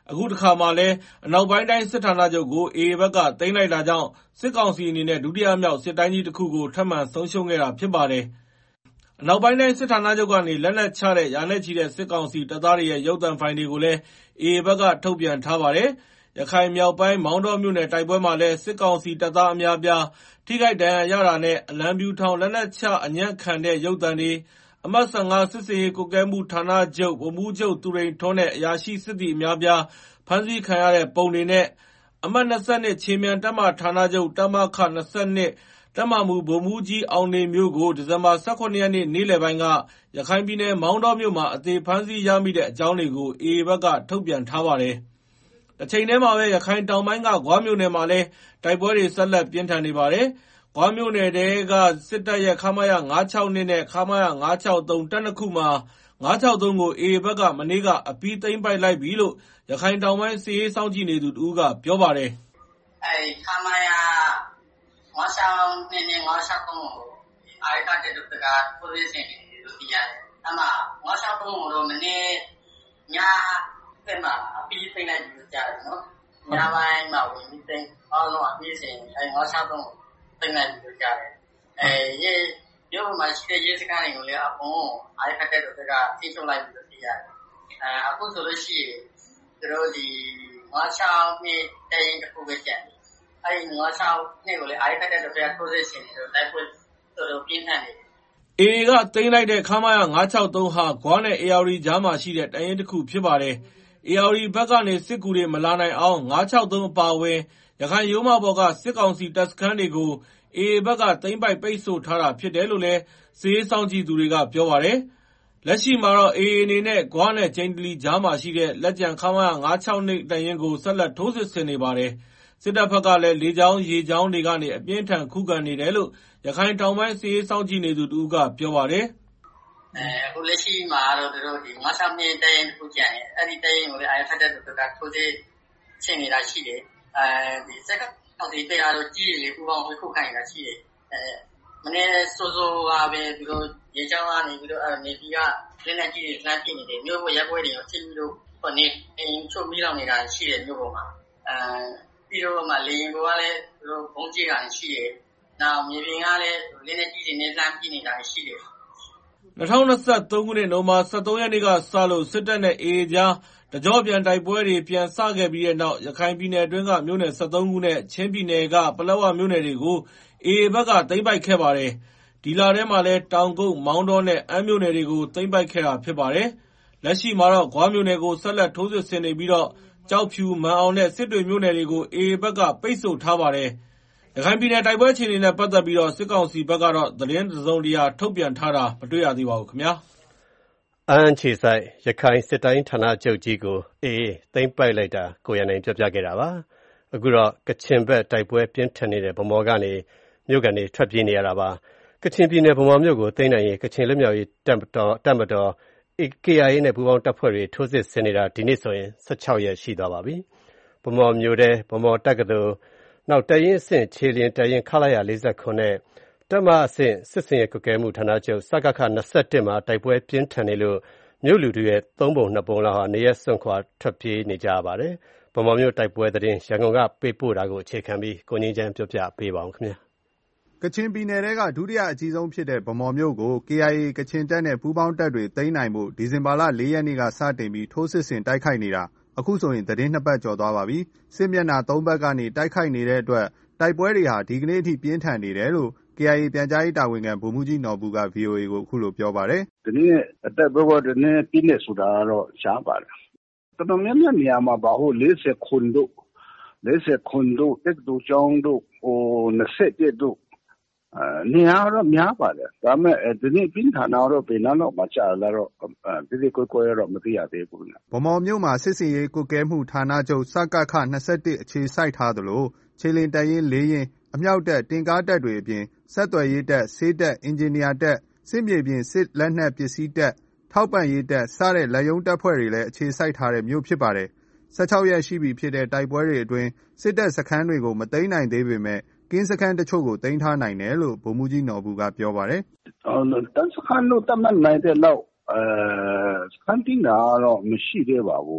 အခုတစ်ခါမှလည်းအနောက်ပိုင်းတိုင်းစစ်ဌာနချုပ်ကို အေအေ ဘက်ကသိမ်းလိုက်တာကြောင့်စစ်ကောင်စီအနေနဲ့ဒုတိယမြောက်စစ်တိုင်းကြီးတစ်ခုကိုထပ်မံဆုံးရှုံးခဲ့တာဖြစ်ပါတယ်။အနောက်ပိုင်းတိုင်းစစ်ဌာနချုပ်ကနေလက်နက်ချတဲ့ရာနဲ့ချီတဲ့စစ်ကောင်စီတပ်သားတွေရဲ့ရုပ်သံဖိုင်တွေကိုလည်း အေအေ ဘက်ကထုတ်ပြန်ထားပါတယ်။ရခိုင်မြောက်ပိုင်းမောင်တောမြို့နယ်တိုက်ပွဲမှာလည်းစစ်ကောင်စီတပ်သားအများပြားထိခိုက်ဒဏ်ရာရတာနဲ့အလံပြူထောင်လက်နက်ချအညံ့ခံတဲ့ရုပ်သံတွေအမှတ်၁၅စစ်စင်ရေးကွပ်ကဲမှုဌာနချုပ်ဗိုလ်မှူးချုပ်သူရိန်ထွန်းနဲ့အရာရှိစစ်သည်အများပြားဖမ်းဆီးခံရတဲ့ပုံတွေနဲ့အမှတ်၂၂ခြေမြန်တပ်မဌာနချုပ်တပ်မခ၂၂တပ်မမှူးဗိုလ်မှူးကြီးအောင်နေမျိုးကိုဒီဇင်ဘာ၁၇ရက်နေ့နေ့လယ်ပိုင်းကရခိုင်ပြည်နယ်မောင်တောမြို့မှာအသေးဖမ်းဆီးရမိတဲ့အကြောင်းတွေကို အေအေ ဘက်ကထုတ်ပြန်ထားပါတယ်။တစ်ချိန်တည်းမှာပဲရခိုင်တောင်ပိုင်းကဂွမြို့နယ်မှာလည်းတိုက်ပွဲတွေဆက်လက်ပြင်းထန်နေပါတယ်။ဂွမြို့နယ်တဲကစစ်တပ်ရဲ့ခမရ၅၆၂နဲ့ခမရ၅၆၃တပ်နှစ်ခုမှာ၅၆၃ကို အေအေ ဘက်ကမနေ့ကအပြီးသိမ်းပိုက်လိုက်ပြီလို့ရခိုင်တောင်ပိုင်းစစ်ရေးစောင့်ကြည့်နေသူတဦးကပြောပါတယ်။အဲခမရ၅၆၂နဲ့၅၆၃ကိုအာရကတဲ့တို့ကပိုးစင်းနေလို့သိရတယ်။အမှ၅၆၃ကိုတော့မနေ့ညဘက်မှာအပြီးသိမ်းလိုက်ပြီလို့ကြားတယ်နော်။ညပိုင်းမှာဝင်ပြီးသိမ်းအားလုံးအပြီးစင်အဲ၅၆၃ကိုသိမ်းလိုက်ပြီလို့ကြားတယ်။အဲရေရုပ်မှာရှိတဲ့ရေးစကားတွေကိုလည်းအကုန်အာရကတဲ့တို့ကသိချုပ်လိုက်ပြီလို့သိရတယ်။အဲအခုဆိုလို့ရှိရင်တို့ဒီ၅၆၂တိုင်တစ်ခုပဲကျန်တယ်။အဲဒီ၅၆၂ကိုလည်းအာရကတဲ့တို့ကထိုးစစ်ဆင်နေတော့တိုက်ပွဲတော်တော်ပြင်းထန်နေတယ်။အေအေ ကသိမ်းလိုက်တဲ့ခမရ၅၆၃ဟာဂွနဲ့အေရဝတီကြားမှာရှိတဲ့တိုင်ရင်တစ်ခုဖြစ်ပါတယ်။အေရဝတီဘက်ကနေစစ်ကူတွေမလာနိုင်အောင်၅၆၃အပါအဝင်ရခိုင်ရိုးမပေါ်ကစစ်ကောင်စီတပ်စခန်းတွေကိုအေအေ ဘက်ကသိမ်းပိုက်ပိတ်ဆို့ထားတာဖြစ်တယ်လို့လည်းစစ်ရေးစောင့်ကြည့်သူတွေကပြောပါတယ်။လက်ရှိမှာတော့ အေအေ အနေနဲ့ဂွနဲ့ကျိန္တလီကြားမှာရှိတဲ့လက်ကျန်ခမရ၅၆၂တိုင်ရင်ကိုဆက်လက်ထိုးစစ်ဆင်နေပါတယ်။စစ်တပ်ဘက်ကလည်းလေကြောင်းရေကြောင်းတွေကနေအပြင်းထန်ခုခံနေတယ်လို့ရခိုင်တောင်ပိုင်းစစ်ရေးစောင့်ကြည့်နေသူတဦးကပြောပါတယ်။အဲအခုလက်ရှိမှာတော့တို့ဒီ၅၆၂တိုင်ရင်တစ်ခုကျန်တယ်။အဲဒီတိုင်ရင်ကိုလည်းအာရဖတ်တဲ့တို့ကထိုးစစ်ဆင်နေတာရှိတယ်။အဲဒီစက်ကအောင်ဒီတရားတော့ကြီးလေပူပေါင်းခုခံနေတာရှိတယ်။အဲမနေ့စိုးစိုးကပဲဒီလိုရေချောင်းကနေပြီးတော့နေပြည်ကလက်လက်ကြီးတွေလှမ်းပြနေတယ်မြို့ပေါ်ရက်ပွဲတွေရောချိန်ပြီးတော့ဟိုနေအင်းချုပ်ပြီးတော့နေတာရှိတယ်မြို့ပေါ်မှာအဲပြီးတော့မှလေရင်ကလည်းဒီလိုဘုံကြီးတာရှိတယ်နောက်မြေပြင်ကလည်းလက်လက်ကြီးတွေနဲ့လှမ်းပြနေတာရှိတယ်၂၀၂၃ခုနှစ်နိုဝင်ဘာ၁၃ရက်နေ့ကစလို့စစ်တပ်နဲ့အေအေကြားတကြော့ပြန်တိုက်ပွဲတွေပြန်စခဲ့ပြီးတဲ့နောက်ရခိုင်ပြည်နယ်အတွင်းကမြို့နယ်၁၃ခုနဲ့ချင်းပြည်နယ်ကပလက်ဝမြို့နယ်တွေကိုအေအေဘက်ကသိမ်းပိုက်ခဲ့ပါတယ်။ဒီလထဲမှာလည်းတောင်ကုတ်မောင်တောနဲ့အမ်းမြို့နယ်တွေကိုသိမ်းပိုက်ခဲ့တာဖြစ်ပါတယ်။လက်ရှိမှာတော့ဂွမြို့နယ်ကိုဆက်လက်ထိုးစစ်ဆင်နေပြီးတော့ကြောက်ဖြူမန်အောင်နဲ့စစ်တွေမြို့နယ်တွေကိုအေအေဘက်ကပိတ်ဆို့ထားပါတယ်။ရခိုင်ပြည်နယ်တိုက်ပွဲအခြေအနေနဲ့ပတ်သက်ပြီးတော့စစ်ကောင်စီဘက်ကတော့သတင်းတစုံတရာထုတ်ပြန်ထားတာမတွေ့ရသေးပါဘူးခင်ဗျာ။အမ်းခြေဆိုင်ရခိုင်စစ်တိုင်းဌာနချုပ်ကြီးကိုအေအေသိမ်းပိုက်လိုက်တာကိုရနိုင်ပြောပြခဲ့တာပါ။အခုတော့ကချင်ဘက်တိုက်ပွဲပြင်းထန်နေတဲ့ဗမော်ကနေမြို့ကနေထွက်ပြေးနေရတာပါကချင်ပြည်နယ်ဗမာမြို့ကိုသိမ်းနိုင်ရင်ကချင်လက်မြောက်ရေးတပ်မတော်တပ်မတော် ကေအိုင်အေ နဲ့ပူးပေါင်းတပ်ဖွဲ့တွေထိုးစစ်ဆင်နေတာဒီနေ့ဆိုရင်၁၆ရက်ရှိသွားပါပြီဗမာမြို့ထဲဗမာတက္ကသိုလ်နောက်တရင်အဆင့်ခြေလျင်တရင်ခလာရ၄၇နဲ့တပ်မအဆင့်စစ်စင်ရဲ့ကွက်ကဲမှုဌာနချုပ်စကခ၂၁မှာတိုက်ပွဲပြင်းထန်နေလို့မြို့လူတွေရဲ့သုံးပုံနှစ်ပုံလောက်ဟာနေရစွန့်ခွာထွက်ပြေးနေကြရပါတယ်ဗမာမြို့တိုက်ပွဲသတင်းရန်ကုန်ကပေးပို့တာကိုအခြေခံပြီးကိုငင်းချမ်းပြောပြပေးပါဦးခင်ဗျာကချင်ပြည်နယ်ကဒုတိယအကြီးဆုံးဖြစ်တဲ့ဗမော်မြို့ကို ကေအိုင်အေ ကချင်တပ်နဲ့ပူးပေါင်းတပ်တွေသိမ်းနိုင်ဖို့ဒီဇင်ဘာလ၄ရက်နေ့ကစတင်ပြီးထိုးစစ်ဆင်တိုက်ခိုက်နေတာအခုဆိုရင်သတင်းနှစ်ပတ်ကျော်သွားပါပြီစစ်မျက်နှာသုံးဘက်ကနေတိုက်ခိုက်နေတဲ့အတွက်တိုက်ပွဲတွေဟာဒီကနေ့အထိပြင်းထန်နေတယ်လို့ ကေအိုင်အေ ပြန်ကြားရေးတာဝန်ခံဗိုလ်မှူးကြီးနော်ဘူက ဗွီအိုအေ ကိုအခုလိုပြောပါတယ်ဒီနေ့အတက်ဘက်ကဒီနေ့ပြင်းနေဆိုတာတော့ရှားပါတယ်တော်တော်များများနေရာမှာဘာလို့၄၀တို့၄၀တို့တက်တူချောင်းတို့ဟို၂၁တို့နေရာတော့များပါတယ်ဒါပေမဲ့ဒီနေ့ပြင်းထန်တော့ဘယ်နှလောက်မှကြာလာတော့ဒီဒီကိုကိုရတော့မသိရသေးဘူးဗမော်မြို့မှာစစ်စင်ရေးကွက်ကဲမှုဌာနချုပ်စကခ၂၁အခြေစိုက်ထားသလိုခြေလင်တရင်လေးရင်အမြောက်တပ်တင်ကားတပ်တွေအပြင်ဆက်သွယ်ရေးတပ်ဆေးတပ်အင်ဂျင်နီယာတပ်စစ်မြေပြင်စစ်လက်နက်ပစ္စည်းတပ်ထောက်ပံ့ရေးတပ်စတဲ့လက်ရုံးတပ်ဖွဲ့တွေလည်းအခြေစိုက်ထားတဲ့မြို့ဖြစ်ပါတယ်၁၆ရက်ရှိပြီဖြစ်တဲ့တိုက်ပွဲတွေအတွင်းစစ်တပ်စခန်းတွေကိုမသိမ်းနိုင်သေးပေမဲ့ကင်းစခန်းတချို့ကိုသိမ်းထားနိုင်တယ်လို့ဗိုလ်မှူးကြီးနော်ဘူကပြောပါတယ်တန်းစခန်းတို့တတ်မှတ်နိုင်တဲ့လောက်အဲစခန်းတင်တာတော့မရှိသေးပါဘူး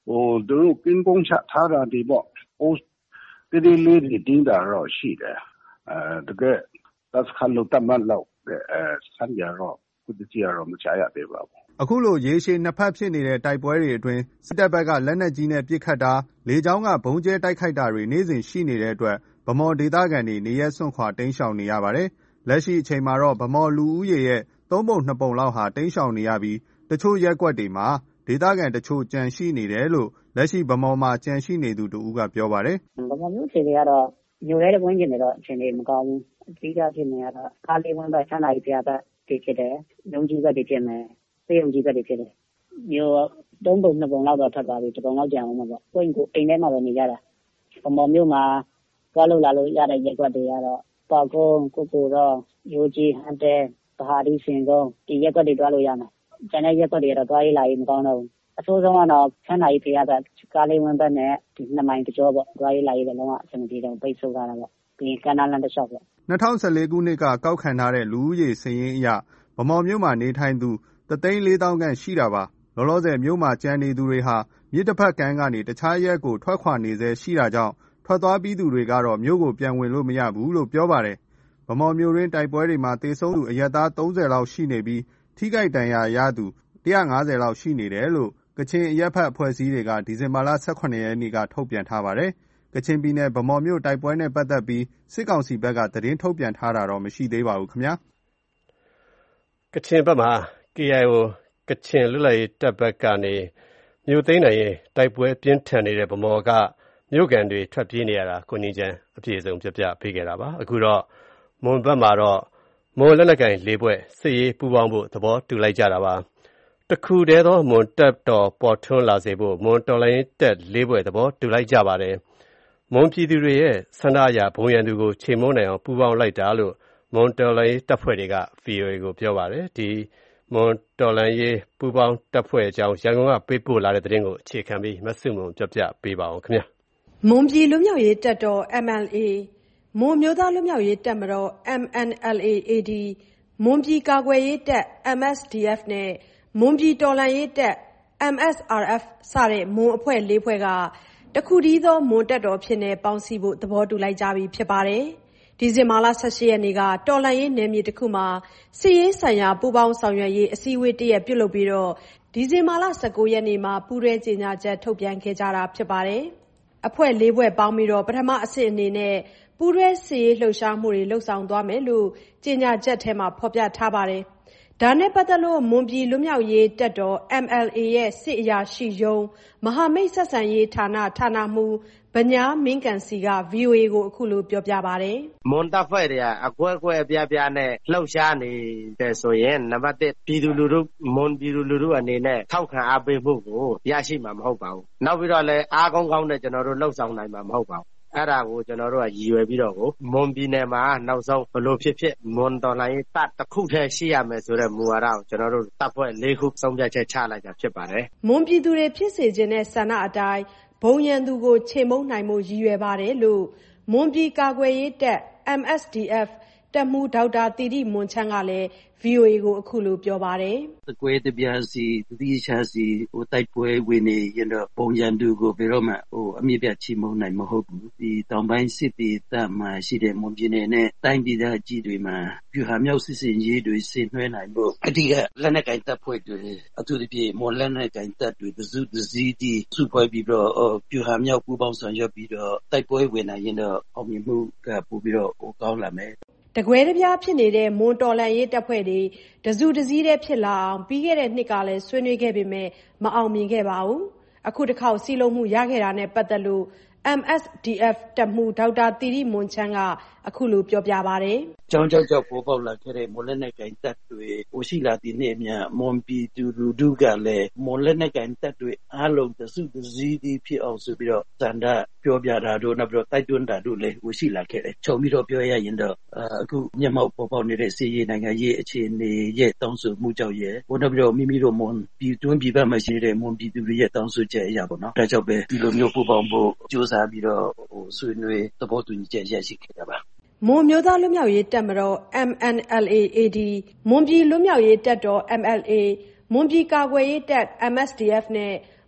ဟိုသူတို့ကင်းကုန်းချထားတာဒီပေါ့အိုးတည်းလေးတွေတင်းတာတော့ရှိတယ်အဲတကယ်သက်ခါလို့တမန်လို့အဲဆန်ရတော့ခုတည်းရတော့မချရသေးပါဘူးအခုလိုရေရှည်နှစ်ဖက်ဖြစ်နေတဲ့တိုက်ပွဲတွေအတွင်းစစ်တပ်ဘက်ကလက်နက်ကြီးနဲ့ပစ်ခတ်တာလေကြောင်းကဘုံကျဲတိုက်ခိုက်တာတွေနေ့စဉ်ရှိနေတဲ့အတွက်ဗမော်ဒေသခံတွေနေရက်စွန့်ခွာတိမ်းရှောင်နေရပါတယ်လက်ရှိအချိန်မှာတော့ဗမော်လူဦးရေရဲ့သုံးပုံနှစ်ပုံလောက်ဟာတိမ်းရှောင်နေရပြီးတချို့ရက်ကွက်တွေမှာဒေသခံတချို့ကြံရှိနေတယ်လို့လက်ရှိဗမော်မှာကြံရှိနေသူတူဦးကပြောပါတယ်ဗမော်မျိုးခြေတွေကတော့ညိုရဲတဲ့ဝင်းကျင်တွေတော့အချိန်တွေမကောင်းဘူးအဓိကဖြစ်နေရတော့ကားလေးဝန်းဘက်ချမ်းသာကြီးပြဘက်တွေဖြစ်တယ်ရုံကြီးဘက်တွေဖြစ်မယ်စေယုံကြီးဘက်တွေဖြစ်တယ်မျိုးသုံးပုံနှစ်ပုံလောက်တော့ထပ်ပါပြီတစ်ပုံလောက်ကြံအောင်မှာပေါ့ကိုယ့်ကိုအိမ်ထဲမှာပဲနေကြတာဗမော်မျိုးမှာသွားလို့လာလို့ရတဲ့ရက်ကွက်တွေကတော့ပေါကုန်းကိုကိုတော့ရိုးကြီးဟန်တဲဗဟာဒီစင်ကုန်းဒီရက်ကွက်တွေသွားလို့ရမယ်ကျန်တဲ့ရက်ကွက်တွေကတော့သွားရေးလာရေးမကောင်းတော့ဘူးအဆိုးဆုံးကတော့ချမ်းသာကြီးဖေရဘက်ကားလေးဝန်းဘက်နဲ့ဒီနှစ်မိုင်ကြောပေါ့သွားရေးလာရေးလည်းလုံးဝအဆင်မပြေတော့ပိတ်ဆို့ထားတာပေါ့ပြီးရင်ကန္နာလန်တစ်လျှောက်ပေါ့၂၀၁၄ခုနှစ်ကကောက်ခံထားတဲ့လူဦးရေစာရင်းအရဗမော်မြို့မှာနေထိုင်သူတသိန်းလေးသောင်းခန့်ရှိတာပါလောလောဆယ်မြို့မှာကျန်နေသူတွေဟာမြစ်တစ်ဖက်ကမ်းကနေတခြားရက်ကိုထွက်ခွာနေစေရှိတာကြောင့်ထွက်သွားပြီးသူတွေကတော့မြို့ကိုပြန်ဝင်လို့မရဘူးလို့ပြောပါတယ်ဗမော်မြို့ရင်းတိုက်ပွဲတွေမှာတေဆုံးသူအရက်သားသုံးဆယ်လောက်ရှိနေပြီးထိခိုက်ဒဏ်ရာရသူ၁၅၀လောက်ရှိနေတယ်လို့ကချင်အရက်ဖက်အဖွဲ့အစည်းတွေကဒီဇင်ဘာလ၁၇ရက်နေ့ကထုတ်ပြန်ထားပါတယ်ကချင်ပြည်နယ်ဗမော်မြို့တိုက်ပွဲနဲ့ပတ်သက်ပြီးစစ်ကောင်စီဘက်ကသတင်းထုတ်ပြန်ထားတာတော့မရှိသေးပါဘူးခင်ဗျာကချင်ဘက်မှာ ကေအိုင်အို ကချင်လွတ်လပ်ရေးတပ်ဘက်ကနေမြို့သိမ်းနိုင်ရင်တိုက်ပွဲပြင်းထန်နေတဲ့ဗမော်ကမြို့ကန်တွေထွက်ပြေးနေရတာကိုနေချမ်းအပြည့်အစုံပြပြပေးခဲ့တာပါအခုတော့မွန်ဘက်မှာတော့မွန်လက်နက်ကိုင်လေးဘွဲ့စစ်ရေးပူးပေါင်းဖို့သဘောတူလိုက်ကြတာပါတခုတည်းသောမွန်တပ်တော်ပေါ်ထွန်းလာစေဖို့မွန်တော်လိုင်းတပ်လေးဘွဲ့သဘောတူလိုက်ကြပါတယ်မွန်ပြည်သူတွေရဲ့ဆန္ဒအရဘုံရန်သူကိုချိန်မုံနိုင်အောင်ပူးပေါင်းလိုက်တာလို့မွန်တော်လိုင်းတပ်ဖွဲ့တွေက ဗွီအိုအေ ကိုပြောပါတယ်ဒီမွန်တော်လိုင်းရေးပူးပေါင်းတပ်ဖွဲ့အကြောင်းရန်ကုန်ကပေးပို့လာတဲ့သတင်းကိုအခြေခံပြီးမဆုမွန်ပြပြပေးပါအောင်ခင်ဗျာမွန်ပြည်လွတ်မြောက်ရေးတပ်တော် M L A မွန်မျိုးသားလွတ်မြောက်ရေးတပ်မတော် M N L A A D မွန်ပြည်ကာကွယ်ရေးတပ် M S D F နဲ့မွန်ပြည်တော်လှန်ရေးတပ် M S R F စတဲ့မွန်အဖွဲ့လေးဖွဲ့ကတခုတည်းသောမွန်တပ်တော်ဖြစ်နေပေါင်းစည်းဖို့သဘောတူလိုက်ကြပြီဖြစ်ပါတယ်ဒီဇင်ဘာလ၁၈ရက်နေ့ကတော်လှန်ရေးနယ်မြေတစ်ခုမှာစစ်ရေးဆိုင်ရာပူးပေါင်းဆောင်ရွက်ရေးအစည်းအဝေးတစ်ရက်ပြုလုပ်ပြီးတော့ဒီဇင်ဘာလ၁၉ရက်နေ့မှာပူးတွဲကြေညာချက်ထုတ်ပြန်ခဲ့ကြတာဖြစ်ပါတယ်အဖွဲ့လေးဖွဲ့ပေါင်းပြီးတော့ပထမအဆင့်အနေနဲ့ပူးတွဲစစ်ရေးလှုပ်ရှားမှုတွေလှုပ်ဆောင်သွားမယ်လို့ကြေညာချက်ထဲမှာဖော်ပြထားပါတယ်ဒါနဲ့ပတ်သက်လို့မွန်ပြည်လွတ်မြောက်ရေးတပ်တော် M L A ရဲ့စစ်အရာရှိရုံးမဟာမိတ်ဆက်ဆံရေးဌာနဌာနမှူးဗညာမင်းကန်စီက ဗွီအိုအေ ကိုအခုလိုပြောပြပါတယ်မွန်တပ်ဖွဲ့တွေကအကွဲအကွဲအပြားပြားနဲ့လှုပ်ရှားနေတယ်ဆိုရင်နံပါတ်တစ်ပြည်သူလူထုမွန်ပြည်သူလူထုအနေနဲ့ထောက်ခံအားပေးမှုကိုရရှိမှာမဟုတ်ပါဘူးနောက်ပြီးတော့လည်းအားကောင်းကောင်းနဲ့ကျွန်တော်တို့လှုပ်ဆောင်နိုင်မှာမဟုတ်ပါဘူးအဲ့ဒါကိုကျွန်တော်တို့ကရည်ရွယ်ပြီးတော့ကိုမွန်ပြည်နယ်မှာနောက်ဆုံးဘလို့ဖြစ်ဖြစ်မွန်တော်လိုင်းတပ်တစ်ခုတည်းရှိရမယ်ဆိုတဲ့မူဝါဒကိုကျွန်တော်တို့တပ်ဖွဲ့လေးခုဆုံးဖြတ်ချက်ချလိုက်တာဖြစ်ပါတယ်မွန်ပြည်သူတွေဖြစ်စေခြင်းနဲ့ဆန္ဒအတိုင်းဘုံရန်သူကိုချိန်မုံနိုင်မှုရည်ရွယ်ပါတယ်လို့မွန်ပြည်ကာကွယ်ရေးတပ် M S D F တပ်မှူးဒေါက်တာတီတီမွန်ချမ်းကလည်း ဗွီအိုအေ ကိုအခုလိုပြောပါတယ်တကွဲတပြားစီတတိချာစီဟိုတိုက်ပွဲဝင်နေရင်တော့ပုံရန်သူကိုဘယ်တော့မှဟိုအမြင့်ပြချီမုံနိုင်မဟုတ်ဘူးဒီတောင်ပိုင်းစစ်တီတပ်မှာရှိတဲ့မွန်ပြည်နယ်နဲ့တိုင်းဒေသကြီးတွေမှာပြူဟာမြောက်စစ်စင်ရေးတွေဆင်နွှဲနိုင်ဖို့အဓိကလက်နက်ကင်တပ်ဖွဲ့တွေအထူးသဖြင့်မွန်လက်နက်ကင်တပ်တွေတစုတစည်းတီစုဖွဲ့ပြီးတော့ပြူဟာမြောက်ပူးပေါင်းဆောင်ရွက်ပြီးတော့တိုက်ပွဲဝင်နိုင်ရင်တော့အောင်မြင်မှုကပိုပြီးတော့ဟိုကောင်းလာမယ်တကွဲတပြားဖြစ်နေတဲ့မွန်တော်လှန်ရေးတပ်ဖွဲ့တွေတစုတစည်းတည်းဖြစ်လာအောင်ပြီးခဲ့တဲ့နှစ်ကလည်းဆွေးနွေးခဲ့ပေမဲ့မအောင်မြင်ခဲ့ပါဘူးအခုတစ်ခေါက်စီလုံးမှုရခဲ့တာနဲ့ပတ်သက်လို့ M S D F တပ်မှူးဒေါက်တာတီတီမွန်ချမ်းကအခုလိုပြောပြပါတယ်ကျောင်းကျောက်ကျောက်ပေါ်ပေါက်လာခဲ့တဲ့မွန်လက်နက်ကိုင်တပ်တွေဟိုရှိလာတဲ့နေ့မြမွန်ပြည်သူလူထုကလည်းမွန်လက်နက်ကိုင်တပ်တွေအားလုံးတစုတစည်းတီဖြစ်အောင်ဆိုပြီးတော့စန္ဒပြောပြတာတို့နောက်ပြီးတော့တိုက်တွန်းတာတို့လည်းဟိုရှိလာခဲ့တယ်ခြုံပြီးတော့ပြောရရင်တော့အခုမျက်မှောက်ပေါ်ပေါက်နေတဲ့စီးရေးနိုင်ငံရေးအခြေအနေရဲ့တောင်းဆိုမှုကြောင့်ရဲ့ဟိုနောက်ပြီးတော့မိမိတို့မွန်ပြည်တွင်းပြည်ပမှာရှိတဲ့မွန်ပြည်သူတွေရဲ့တောင်းဆိုချက်အရာပေါ့နော်ဒါကြောင့်ပဲဒီလိုမျိုးပူပေါင်းဖို့ကြိုးစားပြီးတော့ဟိုဆွေးနွေးသဘောတူညီချက်ရရှိခဲ့တာပါမွန်မျိုးသားလွတ်မြောက်ရေးတပ်မတော် M N L A A D မွန်ပြည်လွတ်မြောက်ရေးတပ်တော် M L A မွန်ပြည်ကာကွယ်ရေးတပ် M S D F နဲ့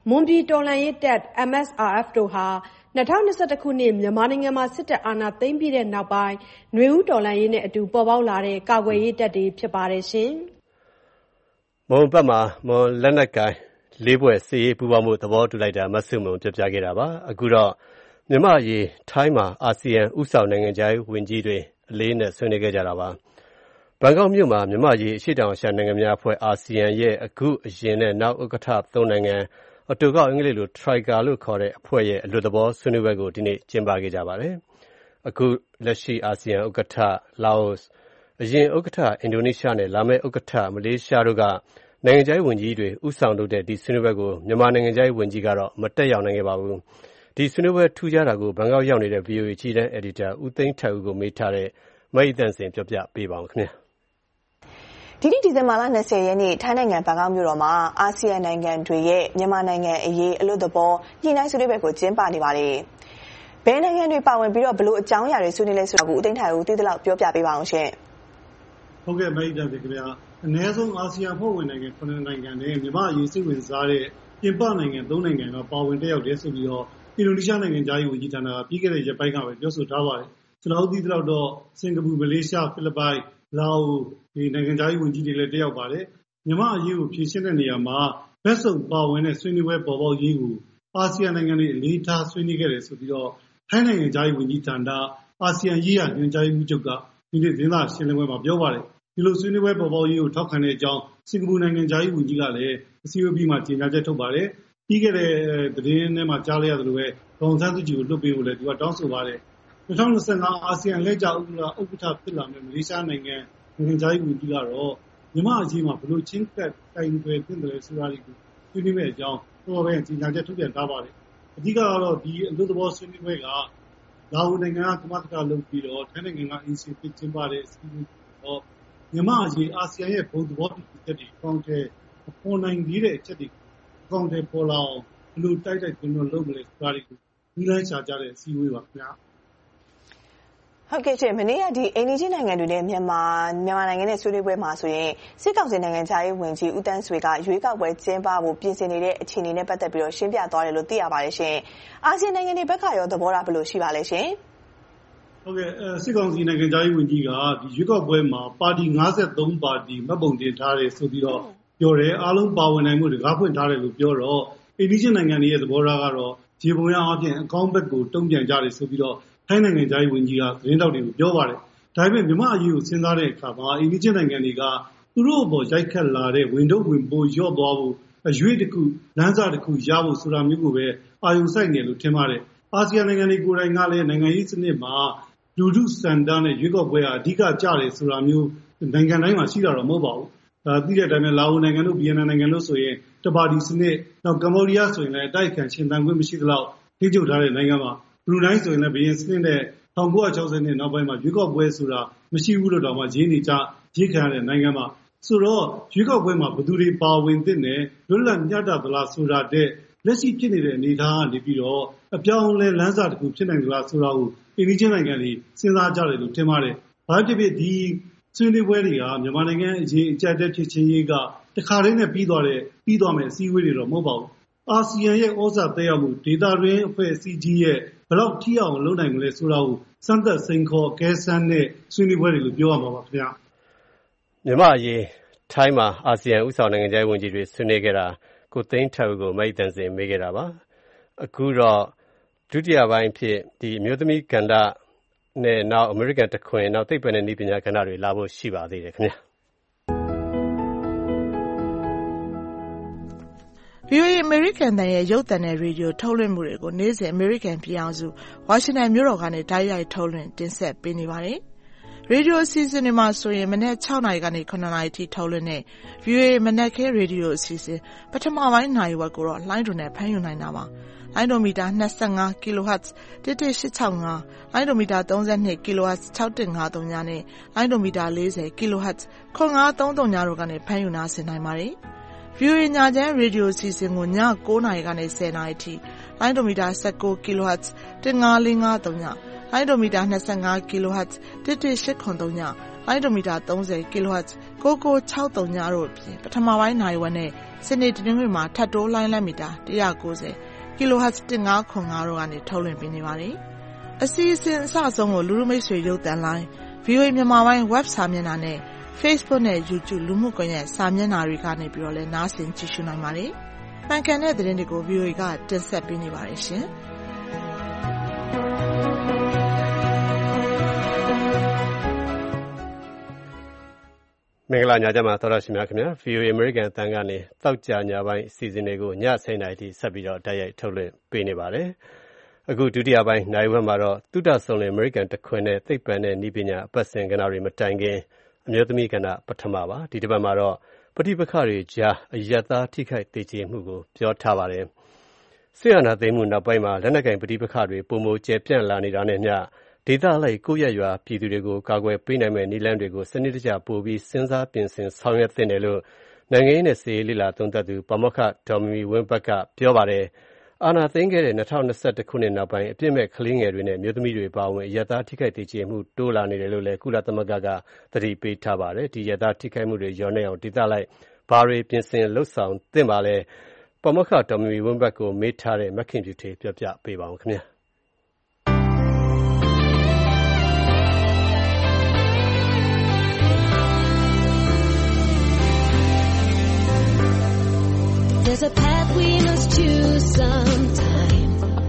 မွန်ပြည်တော်လှန်ရေးတပ် M S R F တို့ဟာ၂၀၂၁ ခုနှစ်မြန်မာနိုင်ငံမှာစစ်တပ်အာဏာသိမ်းပြီးတဲ့နောက်ပိုင်းနွေဦးတော်လှန်ရေးနဲ့အတူပေါ်ပေါက်လာတဲ့ကာကွယ်ရေးတပ်တွေဖြစ်ပါတယ်ရှင်။မွန်ဘက်မှာမွန်လက်နက်ကိုင်လေးဘွဲ့စစ်ရေးပူးပေါင်းမှုသဘောတူလိုက်တာမဆုမွန်ပြပြခဲ့တာပါ။အခုတော့မြန်မာရေးထိုင်းမှာအာဆီယံဥဆောင်နိုင်ငံခြားရေးဝန်ကြီးတွေအလေးနဲ့ဆွေးနွေးခဲ့ကြတာပါ။ဘန်ကောက်မြို့မှာမြန်မာရေးအရှေ့တောင်အာရှနိုင်ငံများအဖွဲ့အာဆီယံရဲ့အခုအရင်နဲ့နောက်ဥက္ကဋ္ဌသုံးနိုင်ငံအတူကောက်အင်္ဂလိပ်လို Trigger လို့ခေါ်တဲ့အဖွဲ့ရဲ့အလွတ်သဘောဆွေးနွေးပွဲကိုဒီနေ့ကျင်းပခဲ့ကြပါတယ်။အခုလက်ရှိအာဆီယံဥက္ကဋ္ဌလာအိုအရင်ဥက္ကဋ္ဌအင်ဒိုနီးရှားနဲ့လာမယ့်ဥက္ကဋ္ဌမလေးရှားတို့ကနိုင်ငံခြားရေးဝန်ကြီးတွေဥဆောင်လုပ်တဲ့ဒီဆွေးနွေးပွဲကိုမြန်မာနိုင်ငံခြားရေးဝန်ကြီးကတော့မတက်ရောက်နိုင်ခဲ့ပါဘူး။ဒီဆွေးနွေးပွဲထူးခြားတာကိုဘန်ကောက်ရောက်နေတဲ့ ဗွီအိုအေ ချီတန်းအယ်ဒီတာဦးသိန်းထက်ဦးကိုမေးထားတဲ့မအိသန့်စင်ပြောပြပေးပါဦးခင်ဗျာ။ဒီနေ့ဒီဇင်ဘာလ၂၀ရက်နေ့ထိုင်းနိုင်ငံဘန်ကောက်မြို့တော်မှာအာဆီယံနိုင်ငံတွေရဲ့မြန်မာနိုင်ငံအရေးအလွတ်သဘောညှိနှိုင်းဆွေးနွေးပွဲကိုကျင်းပနေပါတယ်။ဘယ်နိုင်ငံတွေပါဝင်ပြီးတော့ဘလို့အကြောင်းအရာတွေဆွေးနွေးလဲဆိုတာကိုဦးသိန်းထိုင်ဦးသိသလောက်ပြောပြပေးပါအောင်ရှင်။ဟုတ်ကဲ့မအိသန့်စင်ခင်ဗျာ။အနည်းဆုံးအာဆီယံဖွဲ့ဝင်နိုင်ငံခုနှစ်နိုင်ငံနဲ့မြန်မာအရေးစိတ်ဝင်စားတဲ့ပြင်ပနိုင်ငံသုံးနိုင်ငံကပါဝင်တက်ရောက်တဲ့ဆိုပြီးတော့အင်ဒိုနီးရှားနိုင်ငံသားရေးဝန်ကြီးဌာနကပြီးခဲ့တဲ့ရက်ပိုင်းကပဲပြောဆိုထားပါတယ်။ကျွန်တော်တို့သိသလောက်တော့စင်ကာပူမလေးရှားဖိလစ်ပိုင်လာအိုဒီနိုင်ငံသားရေးဝန်ကြီးတွေလည်းတက်ရောက်ပါတယ်မြန်မာအရေးကိုဖြေရှင်းတဲ့နေရာမှာဘက်စုံပါဝင်တဲ့ဆွေးနွေးပွဲပေါ်ပေါက်ရေးကိုအာဆီယံနိုင်ငံတွေအလေးထားဆွေးနွေးခဲ့တယ်ဆိုပြီးတော့ထိုင်းနိုင်ငံသားရေးဝန်ကြီးဌာနအာဆီယံရေးရာညွှန်ကြားရေးမှူးချုပ်ကဒီနေ့သတင်းစာရှင်းလင်းပွဲမှာပြောပါတယ်ဒီလိုဆွေးနွေးပွဲပေါ်ပေါက်ရေးကိုထောက်ခံတဲ့အကြောင်းစင်ကာပူနိုင်ငံသားရေးဝန်ကြီးကလည်းအစည်းအဝေးပြီးမှကြေညာချက်ထုတ်ပါတယ်ပြီးခဲ့တဲ့သတင်းထဲမှာကြားလိုက်ရသလိုပဲဒေါန်ဆန်းစုကြည်ကိုလွှတ်ပေးဖို့လည်းသူကတောင်းဆိုပါတယ်၂၀၂၅အာဆီယံလက်ကျဥက္ကဋ္ဌဥက္ကဋ္ဌဖြစ်လာမယ့်မလေးရှားနိုင်ငံနိုင်ငံခြားရေးဝန်ကြီးကတော့မြန်မာအရေးမှာဘယ်လိုချင်းကပ်တိုင်တွယ်တင်တယ်ဆိုတာတွေကိုဆွေးနွေးမယ့်အကြောင်းတော့ပဲကြေညာချက်ထုတ်ပြန်ထားပါတယ်အဓိကကတော့ဒီအလို့သဘောဆွေးနွေးပွဲကလာအိုနိုင်ငံကကမ္ဘာ့တကာလုပ်ပြီးတော့ထိုင်းနိုင်ငံကအင်စီပစ်ကျင်းပတဲ့အစည်းအဝေးတော့မြန်မာအရေးအာဆီယံရဲ့ဘုံသဘောတူညီချက်တွေပေါင်းတဲ့ပေါ်နိုင်သေးတဲ့အချက်တွေပေါင်းတဲ့ပေါ်လာအောင်ဘယ်လိုတိုက်တိုက်တွန်းတွန်းလုပ်မလဲဆိုတာတွေကိုဒီလိုက်ချာကြတဲ့အစည်းအဝေးပါခင်ဗျာဟုတ်ကဲ့ရှင်မနေ့ကဒီအိန္ဒိယနိုင်ငံတွေနဲ့မြန်မာမြန်မာနိုင်ငံနဲ့ဆွေးနွေးပွဲမှာဆိုရင်စစ်ကောင်စီနိုင်ငံခြားရေးဝန်ကြီးဦးတန်းဆွေကရွေးကောက်ပွဲကျင်းပဖို့ပြင်ဆင်နေတဲ့အခြေအနေနဲ့ပတ်သက်ပြီးတော့ရှင်းပြသွားတယ်လို့သိရပါတယ်ရှင်။အာဆီယံနိုင်ငံတွေဘက်ကရောသဘောထားဘယ်လိုရှိပါလဲရှင်။ဟုတ်ကဲ့စစ်ကောင်စီနိုင်ငံခြားရေးဝန်ကြီးကဒီရွေးကောက်ပွဲမှာပါတီ၅၃ပါတီမှတ်ပုံတင်ထားတယ်ဆိုပြီးတော့ပြောတယ်အားလုံးပါဝင်နိုင်မှုတကားဖွင့်ထားတယ်လို့ပြောတော့အိန္ဒိယနိုင်ငံတွေရဲ့သဘောထားကတော့ခြေပုံရအပြင်အကောင့်ဘက်ကိုတုံ့ပြန်ကြတယ်ဆိုပြီးတော့ထိုင်းနိုင်ငံသားရေးဝန်ကြီးကသတင်းတောက်တွေကိုပြောပါတယ်။ဒါပေမဲ့မြန်မာအရေးကိုစဉ်းစားတဲ့အခါမှာအိန္ဒိယနိုင်ငံတွေကသူတို့အပေါ်ရိုက်ခတ်လာတဲ့ဝင်တော့ဝင်ပိုးရော့သွားဖို့အရွေးတစ်ခုလမ်းစာတစ်ခုရဖို့ဆိုတာမျိုးကိုပဲအာရုံစိုက်နေလို့ထင်ပါတယ်။အာဆီယံနိုင်ငံတွေကိုယ်တိုင်ကလည်းနိုင်ငံရေးစနစ်မှာလူထုစံတန်းနဲ့ရွေးကောက်ပွဲကအဓိကကျတယ်ဆိုတာမျိုးနိုင်ငံတိုင်းမှာရှိတာတော့မဟုတ်ပါဘူး။ဒါသိတဲ့အတိုင်းပဲလာအိုနိုင်ငံတို့ဗီယက်နမ်နိုင်ငံတို့ဆိုရင်တပါတီစနစ်နောက်ကမ္ဘောဒီးယားဆိုရင်လည်းအတိုက်အခံရှင်သန်ခွင့်မရှိသလောက်ထိချုပ်ထားတဲ့နိုင်ငံမှာဘရူနိုင်းဆိုရင်လည်းဘရင်စနစ်နဲ့၁၉၆၀နှစ်နောက်ပိုင်းမှာရွေးကောက်ပွဲဆိုတာမရှိဘူးလို့တော့မှရင်းနေကြရေးခံရတဲ့နိုင်ငံမှာဆိုတော့ရွေးကောက်ပွဲမှာဘယ်သူတွေပါဝင်သင့်တယ်လွတ်လပ်မျှတသလားဆိုတာတဲ့လက်ရှိဖြစ်နေတဲ့အနေအထားကနေပြီးတော့အပြောင်းလဲလမ်းစာတစ်ခုဖြစ်နိုင်သလားဆိုတာကိုအိန္ဒိယနိုင်ငံတွေစဉ်းစားကြတယ်လို့ထင်ပါတယ်။ဘာဖြစ်ဖြစ်ဒီဆွေးနွေးပွဲတွေကမြန်မာနိုင်ငံအရေးအကြက်တက်ဖြစ်ချင်းရေးကတခါတည်းနဲ့ပြီးသွားတဲ့ပြီးသွားမယ်အစည်းအဝေးတွေတော့မဟုတ်ပါဘူး။အာဆီယံရဲ့ဩဇာတက်ရောက်မှုဒေသတွင်းအဖွဲ့အစည်းကြီးရဲ့ဘယ်လောက်ထိအောင်လုပ်နိုင်မလဲဆိုတာကိုစမ်းသပ်စိန်ခေါ်ကဲဆန်းတဲ့ဆွေးနွေးပွဲတွေလို့ပြောရမှာပါခင်ဗျာမြန်မာအရေးထိုင်းမှာအာဆီယံဥဆောင်နိုင်ငံခြားရေးဝန်ကြီးတွေဆွေးနွေးခဲ့တာကိုသိန်းထက်ကိုမိတ်တန်စင်မေးခဲ့တာပါအခုတော့ဒုတိယပိုင်းဖြစ်ဒီအမျိုးသမီးကဏ္ဍနဲ့နောက်အမေရိကန်တခွင်နောက်သိပ္ပံနဲ့နည်းပညာကဏ္ဍတွေလာဖို့ရှိပါသေးတယ်ခင်ဗျာဗီအိုအေ American တန်ရဲ့ရုပ်သံနဲ့ရေဒီယိုထုတ်လွှင့်မှုတွေကိုနေ့စဉ် American ပြည်အောင်စုဝါရှင်တန်မြို့တော်ကနေတိုက်ရိုက်ထုတ်လွှင့်တင်ဆက်ပေးနေပါတယ်။ရေဒီယိုအစီအစဉ်တွေမှာဆိုရင်မနက်၆နာရီကနေ၇နာရီထိထုတ်လွှင့်တဲ့ ဗီအိုအေ မနက်ခင်းရေဒီယိုအစီအစဉ်ပထမပိုင်းနာရီဝက်ကိုတော့လိုင်းဒွန်နဲ့ဖမ်းယူနိုင်တာပါ။လိုင်းဒွန်မီတာ၂၅ kHz တစ်တစ်၈၆၅လိုင်းဒွန်မီတာ၃၂ kHz ၆၁၅၃နဲ့လိုင်းဒွန်မီတာ၄၀ kHz ၇၅၃၃တို့ကနေဖမ်းယူနားဆင်နိုင်ပါတယ်။ ဗီအိုအေညချမ်းရေဒီယိုအစီအစဉ်ကိုည၉နာရီကနေ၁၀နာရီထိလိုင်းဒိုမီတာ၁၉ kHz ၁၅၄၅၃ညလိုင်းဒိုမီတာ၂၅ kHz ၁၁၈၇၃ညလိုင်းဒိုမီတာ၃၀ kHz ကိုကို၆၃ညတို့အပြင်ပထမပိုင်းနိုင်ဝက်နဲ့စနေတနင်္ဂနွေမှာထပ်တိုးလိုင်းလက်မီတာone ninetyကီလိုဟတ်၁၅ခု၅တို့ကနေထုတ်လွှင့်ပေးနေပါတယ်။အစီအစဉ်အစဆုံးကိုလူလူမိတ်ဆွေရုပ်သံလိုင်း ဗွီအိုအေ မြန်မာပိုင်း web စာမျက်နှာနဲ့ Facebook နဲ့ YouTube လူမှုကွန်ရက်စာမျက်နှာတွေကနေပြီးတော့လည်းနားဆင်ကြည့်ရှုနိုင်ပါတယ်။မှန်ကန်တဲ့သတင်းတွေကို ဗွီအိုအေ ကတင်ဆက်ပေးနေပါတယ်ရှင်။မင်္ဂလာညချမ်းပါသောရရှိများခင်ဗျာ ဗွီအိုအေ American အသံကနေတောက်ကြညပိုင်းအစီအစဉ်တွေကိုညဆယ်နာရီထိဆက်ပြီးတော့တိုက်ရိုက်ထုတ်လွှင့်ပေးနေပါတယ်။အခုဒုတိယပိုင်းနိုင်ဝက်မှာတော့သုတဆုံလင် American တခွင်နဲ့သိပ္ပံနဲ့နည်းပညာအပတ်စဉ်ကဏ္ဍတွေမတိုင်ခင်အမျိုးသမီးကဏ္ဍပထမပါဒီတစ်ပတ်မှာတော့ပဋိပက္ခတွေကြားအယက်သားထိခိုက်သေကျေမှုကိုပြောထားပါတယ်။ဆီယနာသိမ်းမှုနောက်ပိုင်းမှာလက်နက်ကိုင်ပဋိပက္ခတွေပုံမကျပြန့်လာနေတာနဲ့မျှဒေသလိုက်ကိုယ့်ရရွာပြည်သူတွေကိုကာကွယ်ပေးနိုင်မဲ့နည်းလမ်းတွေကိုစနစ်တကျပို့ပြီးစဉ်းစားပြင်ဆင်ဆောင်ရွက်သင့်တယ်လို့နိုင်ငံရေးနဲ့စီးရေးလေ့လာသုံးသပ်သူပါမောက္ခဒေါ်မီဝင်းဘတ်ကပြောပါတယ်။အာဏာသိမ်းခဲ့တဲ့၂၀၂၁ခုနှစ်နောက်ပိုင်းအပြစ်မဲ့ကလေးငယ်တွေနဲ့မျိုးသမီးတွေပါဝင်အယက်သားထိခိုက်သေကျေမှုတိုးလာနေတယ်လို့လည်းကုလသမဂ္ဂကသတိပေးထားပါတယ်။ဒီအယက်သားထိခိုက်မှုတွေလျော့နေအောင်ဒေသလိုက်ဘာတွေပြင်ဆင်လှုပ်ဆောင်သင့်ပါလဲ။ပါမောက္ခဒေါ်မီဝင်းဘတ်ကိုမေးထားတဲ့မခင်ဖြူထေပြောပြပေးပါဦးခင်ဗျာ။ There's a path we must choose sometime.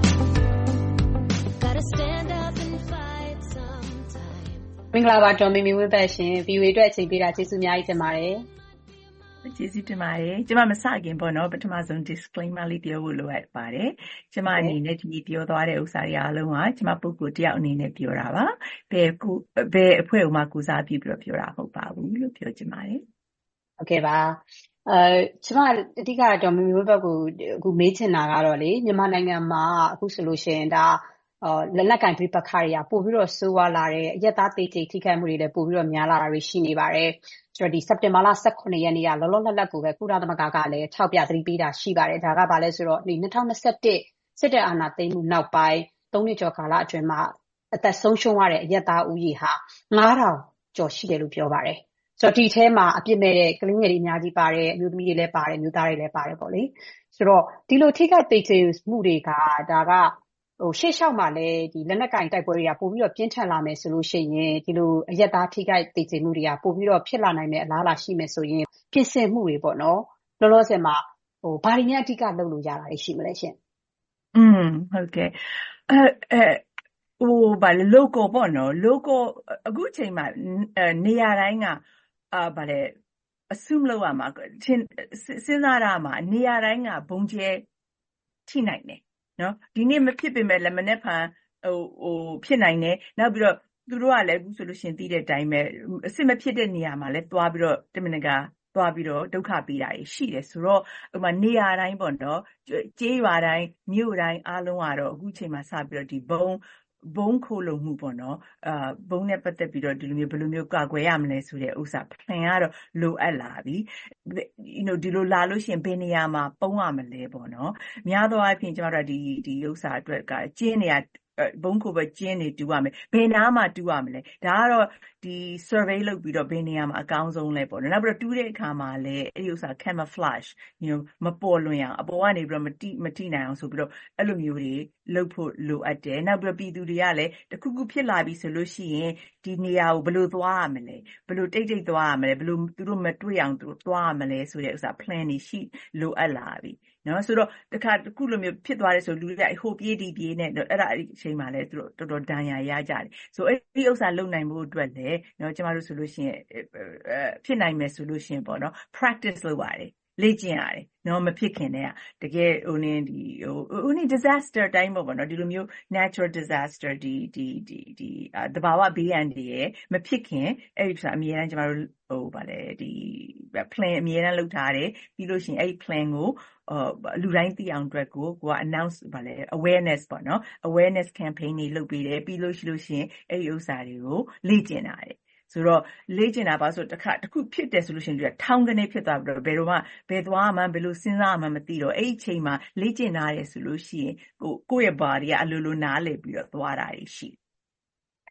Gotta stand up and fight sometime. မင်္ဂလာပါဒေါ်မီမီဝင်းဘတ်ရှင် ဗီအိုအေ အတွက်အချိန်ပေးတာကျေးဇူးအများကြီးတင်ပါတယ်။ကျေးဇူးတင်ပါတယ်။ကျွန်မမစခင်ပေါ့နော်ပထမဆုံး disclaimer လေးပြောဖို့လိုအပ်ပါတယ်။ကျွန်မအနေနဲ့ဒီပြောသွားတဲ့ဥစ္စာတွေအားလုံးကကျွန်မပုဂ္ဂိုလ်တယောက်အနေနဲ့ပြောတာပါ။ဘယ်ကိုဘယ်အဖွဲ့ကိုမှကူစားပြီးပြောပြောတာမဟုတ်ပါဘူးလို့ပြောချင်ပါတယ်။ဟုတ်ကဲ့ပါ။အဲကျွန်မအဓိကတော့မီမီဝက်ဘက်ကိုအခုမေးချင်တာကတော့လေမြန်မာနိုင်ငံမှာအခုဆိုလို့ရှိရင်ဒါအော်လက်နက်ကင်ပြပခါတွေကပို့ပြီးတော့ဆိုးဝါးလာတဲ့အရက်သားတေးတေးထိခိုက်မှုတွေလည်းပို့ပြီးတော့များလာတာတွေရှိနေပါတယ်ဆိုတော့ဒီစက်တင်ဘာလ၁၈ရက်နေ့ကလောလောလတ်လတ်ကိုပဲကုလသမဂ္ဂကလည်းထောက်ပြသတိပေးတာရှိပါတယ်ဒါကဘာလဲဆိုတော့ဒီ၂၀၂၁စစ်တပ်အာဏာသိမ်းမှုနောက်ပိုင်းသုံးနှစ်ကျော်ကာလအတွင်းမှာအသက်ဆုံးရှုံးရတဲ့အရက်သားဦးရေဟာငါးထောင်ကျော်ရှိတယ်လို့ပြောပါတယ်ဆိုတော့ဒီထဲမှာအပြစ်မဲ့တဲ့ကလေးငယ်တွေအများကြီးပါတယ်အမျိုးသမီးတွေလည်းပါတယ်မျိုးသားတွေလည်းပါတယ်ပေါ့လေဆိုတော့ဒီလိုထိခိုက်သိချေမှုတွေကဒါကဟိုရှေ့လျှောက်မှာလည်းဒီလက်နက်ကင်တိုက်ပွဲတွေကပို့ပြီးတော့ပြင်းထန်လာမယ်ဆိုလို့ရှိရင်ဒီလိုအရက်သားထိခိုက်သိချေမှုတွေကပို့ပြီးတော့ဖြစ်လာနိုင်တဲ့အလားအလာရှိမယ်ဆိုရင်ပြင်ဆင်မှုတွေပေါ့နော်လောလောဆယ်မှာဟိုဘာတွေများအဓိကလုပ်လို့ရတာရှိမလဲရှင်อืมဟုတ်ကဲ့အဲအဲဟိုဘာလဲ local ပေါ့နော် local အခုချိန်မှာနေရာတိုင်းကအာဗါလေအဆုမလို့ရမှာစဉ်းစားရမှာနေရာတိုင်းကဘုံကျဲထိနိုင်တယ်နော်ဒီနေ့မဖြစ်ပေမဲ့လည်းမနေ့ဖန်ဟိုဟိုဖြစ်နိုင်တယ်နောက်ပြီးတော့သူတို့ကလည်းအခုဆိုလို့ရှင်သိတဲ့အတိုင်းပဲအစ်မဖြစ်တဲ့နေရာမှာလည်းသွားပြီးတော့တမင်ကသွားပြီးတော့ဒုက္ခပေးတာရှိတယ်ဆိုတော့ဟိုမှာနေရာတိုင်းပေါ့နော်ကျေးရွာတိုင်းမြို့တိုင်းအားလုံးကတော့အခုချိန်မှာစပြီးတော့ဒီဘုံဘုံခိုးလုံမှုပေါ့နော်အာဘုံနဲ့ပတ်သက်ပြီးတော့ဒီလိုမျိုးဘယ်လိုမျိုးကာကွယ်ရမလဲဆိုတဲ့ဥစ္စာ plan ကတော့လိုအပ်လာပြီ you know ဒီလိုလာလို့ရှိရင်ဘယ်နေရာမှာပုံရမလဲပေါ့နော်များသောအားဖြင့်ကျွန်တော်တို့ဒီဒီဥစ္စာအတွက်ကကျင်းနေရဘုံခိုးပဲကျင်းနေတူရမယ်ဘယ်နားမှာတူရမလဲဒါကတော့ဒီ survey လုပ်ပြီးတော့ဘယ်နေရာမှာအကောင်းဆုံးလဲပေါ့နော်နောက်ပြီးတော့တူးတဲ့အခါမှာလည်းအဲ့ဒီဥစ္စာ camouflage you know မပေါ်လွင်အောင်အပေါ်ကနေပြီးတော့မတိမတိနိုင်အောင်ဆိုပြီးတော့အဲ့လိုမျိုးတွေလုပ်ဖို့လိုအပ်တယ်နောက်ပြီးတော့ပြည်သူတွေကလည်းတခုခုဖြစ်လာပြီဆိုလို့ရှိရင်ဒီနေရာကိုဘယ်လိုသွားရမလဲဘယ်လိုတိတ်တိတ်သွားရမလဲဘယ်လိုသူတို့မတွေ့အောင်သူတို့သွားရမလဲဆိုတဲ့ဥစ္စာ plan တွေရှိလိုအပ်လာပြီနော်ဆိုတော့တခါတခုလိုမျိုးဖြစ်သွားတယ်ဆိုလူတွေကဟိုပြေးဒီပြေးနဲ့အဲ့ဒါအဲ့ဒီအချိန်မှာလည်းသူတို့တော်တော်ဒဏ်ရာရကြတယ်ဆိုအဲ့ဒီဥစ္စာလုံနိုင်ဖို့အတွက်လည်းနော်ကျမတို့ဆိုလို့ရှိရင်ဖြစ်နိုင်မယ်ဆိုလို့ရှိရင်ပေါ့နော် practice လုပ်ရတယ်လေ့ကျင့်ရတယ်နော်မဖြစ်ခင်တည်းကတကယ်ဟိုနင်းဒီဟိုဟိုနင်း disaster တိုင်းပေါ့နော်ဒီလိုမျိုး natural disaster ဒီဒီဒီဒီတဘာဝဘေးအန္တရာယ်မဖြစ်ခင်အဲ့ဒီဆိုတာအမြဲတမ်းကျမတို့ဟိုဗာလေဒီ plan အမြဲတမ်းလုပ်ထားတယ်ပြီးလို့ရှိရင်အဲ့ဒီ plan ကိုအော်လူတိုင်းသိအောင်အတွက်ကိုကိုက announce ဗာလေ awareness ပေါ့နော် awareness campaign တွေလုပ်ပေးတယ်ပြီးလို့ရှိလို့ရှိရင်အဲ့ဒီဥစ္စာတွေကိုလေ့ကျင့်ရတယ်ဆိုတော့လေ့ကျင့်တာပါဆိုတခါတခုဖြစ်တယ်ဆိုလို့ရှိရင်ထောင်းကနေဖြစ်သွားပြီးတော့ဘယ်တော့မှဘယ်သွားမှဘယ်လိုစဉ်းစားမှမသိတော့အဲ့ဒီအချိန်မှာလေ့ကျင့်ထားရဲဆိုလို့ရှိရင်ကိုကိုယ့်ရဲ့ body ကအလိုလိုနားလည်ပြီးတော့သွားတာရှိ